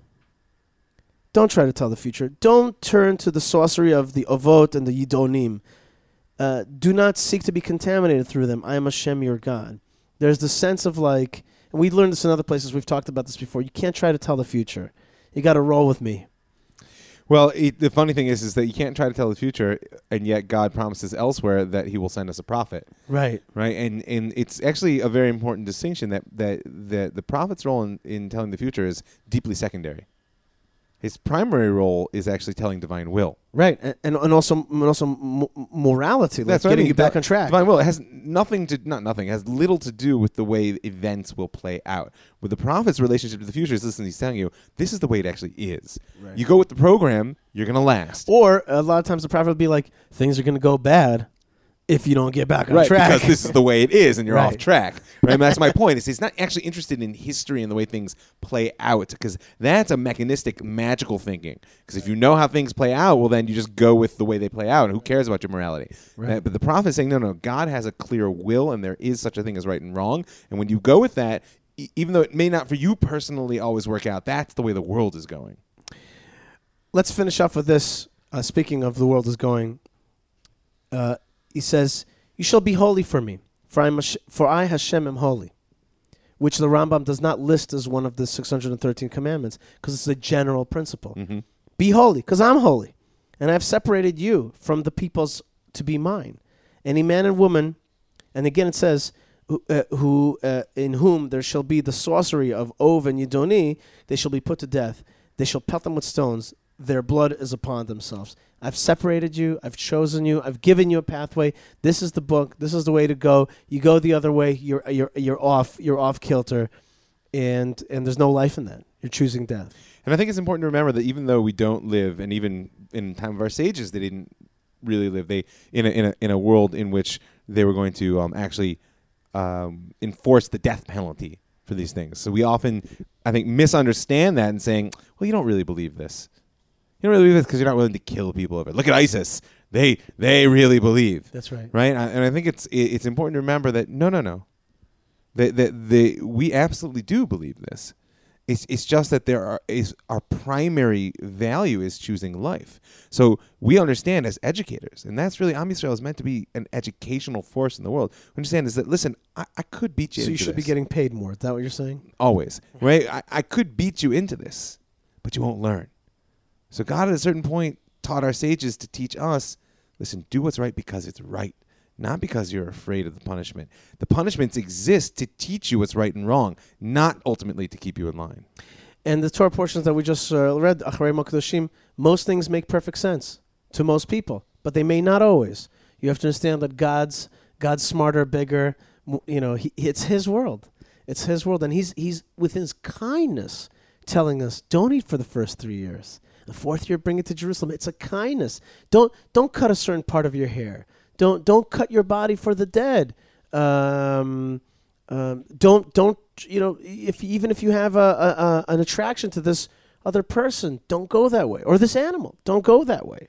A: Don't try to tell the future. Don't turn to the sorcery of the Avot and the Yidonim. Uh, do not seek to be contaminated through them. I am Hashem, your God. There's the sense of like, and we learned this in other places. We've talked about this before. You can't try to tell the future. You got to roll with me.
B: Well, it, the funny thing is, is that you can't try to tell the future, and yet God promises elsewhere that He will send us a prophet.
A: Right.
B: Right. And and it's actually a very important distinction that that, that the prophet's role in, in telling the future is deeply secondary. His primary role is actually telling divine will.
A: Right, and and, and also and also m- morality, like
B: That's what I
A: getting
B: mean.
A: you back
B: Di-
A: on track.
B: Divine will. It has nothing to not nothing. It has little to do with the way events will play out. With the prophet's relationship to the future is, listen, he's telling you this is the way it actually is.
A: Right.
B: You go with the program, you're gonna last.
A: Or a lot of times the prophet will be like, things are going to go bad if you don't get back on
B: Right,
A: track.
B: because this is the way it is, and you're
A: Right.
B: off track. Right, and that's my point. Is he's not actually interested in history and the way things play out, because that's a mechanistic, magical thinking. Because if you know how things play out, well, then you just go with the way they play out, and who cares about your morality?
A: Right.
B: That- but the prophet is saying, no, no, God has a clear will, and there is such a thing as right and wrong. And when you go with that, e- even though it may not for you personally always work out, that's the way the world is going.
A: Let's finish off with this. Uh, speaking of the world is going, uh, he says, "You shall be holy for me, for I, am Hash- for I Hashem am holy," which the Rambam does not list as one of the six hundred thirteen commandments because it's a general principle.
B: Mm-hmm.
A: Be holy, because I'm holy, and I've separated you from the peoples to be mine. Any man and woman, and again it says, who, uh, who uh, in whom there shall be the sorcery of Ov and Yidoni, they shall be put to death. They shall pelt them with stones. Their blood is upon themselves. I've separated you. I've chosen you. I've given you a pathway. This is the book. This is the way to go. You go the other way, you're you're you're off. You're off kilter, and and there's no life in that. You're choosing death.
B: And I think it's important to remember that even though we don't live, and even in time of our sages, they didn't really live. They in a in a in a world in which they were going to um, actually um, enforce the death penalty for these things. So we often, I think, misunderstand that and saying, "Well, you don't really believe this. You don't really believe this because you're not willing to kill people over it. Look at ISIS. They they really believe."
A: That's right.
B: Right? I, and I think it's it, it's important to remember that no, no, no. That that they we absolutely do believe this. It's it's just that there are is our primary value is choosing life. So we understand as educators, and that's really Am Yisrael is meant to be an educational force in the world. We understand is that listen, I, I could beat you.
A: So you
B: into
A: should
B: this.
A: be getting paid more. Is that what you're saying?
B: Always, right? I, I could beat you into this, but you won't learn. So God at a certain point taught our sages to teach us, listen, do what's right because it's right, not because you're afraid of the punishment. The punishments exist to teach you what's right and wrong, not ultimately to keep you in line.
A: And the Torah portions that we just uh, read, Acharei Mokedoshim, most things make perfect sense to most people, but they may not always. You have to understand that God's God's smarter, bigger. m- You know, he, it's His world. It's His world, and He's He's with His kindness telling us, don't eat for the first three years. The fourth year, bring it to Jerusalem. It's a kindness. Don't don't cut a certain part of your hair. Don't don't cut your body for the dead. Um, um, don't don't you know if even if you have a, a, a an attraction to this other person, don't go that way, or this animal, don't go that way.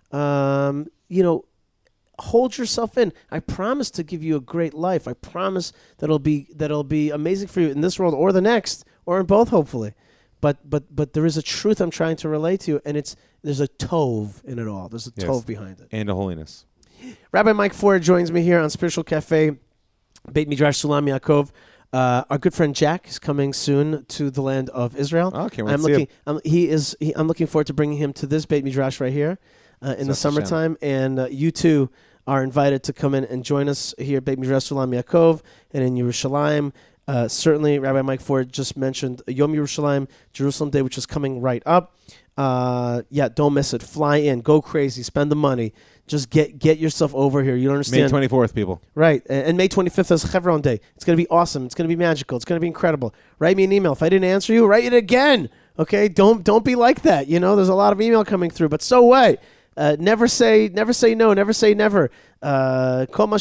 A: Um, you know, hold yourself in. I promise to give you a great life. I promise that it'll be that it'll be amazing for you in this world or the next, or in both, hopefully. But but but there is a truth I'm trying to relate to you, and it's there's a tov in it all. There's a
B: Yes.
A: tov behind it.
B: And a holiness.
A: Rabbi Mike Ford joins me here on Spiritual Cafe, Beit Midrash Sulam Yaakov. Uh, our good friend Jack is coming soon to the land of Israel.
B: Oh, can't wait
A: I'm
B: to see
A: looking.
B: him.
A: I'm, he is. He, I'm looking forward to bringing him to this Beit Midrash right here uh, in the
B: Zat Hashem.
A: summertime, and uh, you too are invited to come in and join us here at Beit Midrash Sulam Yaakov and in Yerushalayim. Uh, certainly, Rabbi Mike Ford just mentioned Yom Yerushalayim, Jerusalem Day, which is coming right up. Uh, yeah, don't miss it. Fly in, go crazy, spend the money. Just get get yourself over here. You don't understand.
B: May twenty-fourth, people.
A: Right. And, and May twenty-fifth is Chevron Day. It's going to be awesome. It's going to be magical. It's going to be incredible. Write me an email. If I didn't answer you, write it again. Okay, don't don't be like that. You know, there's a lot of email coming through, but so what? Uh, never say never say no. Never say never. Uh, do uh,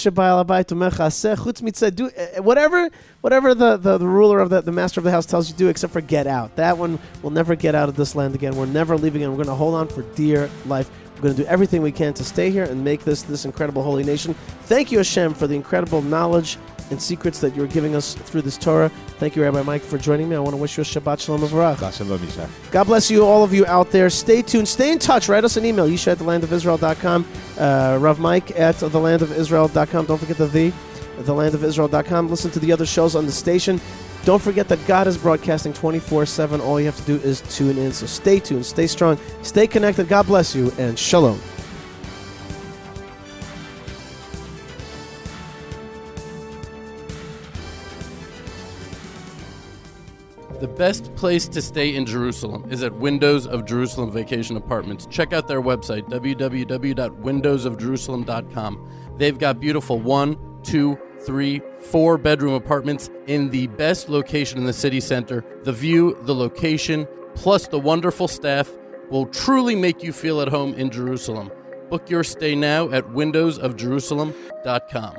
A: whatever whatever the, the, the ruler of the, the master of the house tells you to do, except for get out. That one will never get out of this land again. We're never leaving it. We're going to hold on for dear life. We're going to do everything we can to stay here and make this this incredible holy nation. Thank you, Hashem, for the incredible knowledge and secrets that you're giving us through this Torah. Thank you, Rabbi Mike, for joining me. I want to wish you a Shabbat Shalom Avarach. God bless you, all of you out there. Stay tuned. Stay in touch. Write us an email, yisha at the land of israel dot com, uh, Rav Mike at the land of israel dot com. Don't forget the the, the land of israel dot com. Listen to the other shows on the station. Don't forget that God is broadcasting twenty-four seven. All you have to do is tune in. So stay tuned, stay strong, stay connected. God bless you, and shalom.
C: The best place to stay in Jerusalem is at Windows of Jerusalem Vacation Apartments. Check out their website, w w w dot windows of jerusalem dot com. They've got beautiful one, two, three, four bedroom apartments in the best location in the city center. The view, the location, plus the wonderful staff will truly make you feel at home in Jerusalem. Book your stay now at windows of jerusalem dot com.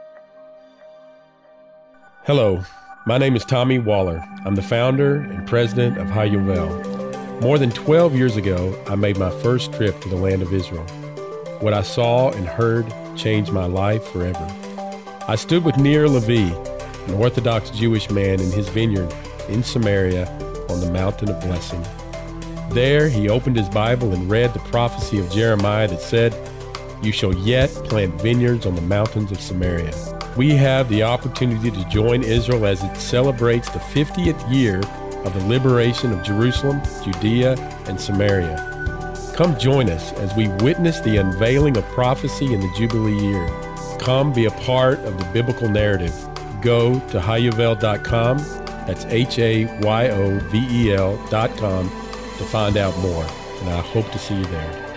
D: Hello. My name is Tommy Waller. I'm the founder and president of Hayuvel. More than twelve years ago, I made my first trip to the land of Israel. What I saw and heard changed my life forever. I stood with Nir Levi, an Orthodox Jewish man in his vineyard in Samaria on the Mountain of Blessing. There, he opened his Bible and read the prophecy of Jeremiah that said, "You shall yet plant vineyards on the mountains of Samaria." We have the opportunity to join Israel as it celebrates the fiftieth year of the liberation of Jerusalem, Judea, and Samaria. Come join us as we witness the unveiling of prophecy in the Jubilee year. Come be a part of the biblical narrative. Go to hayuvel dot com, that's H A Y O V E L dot com, to find out more, and I hope to see you there.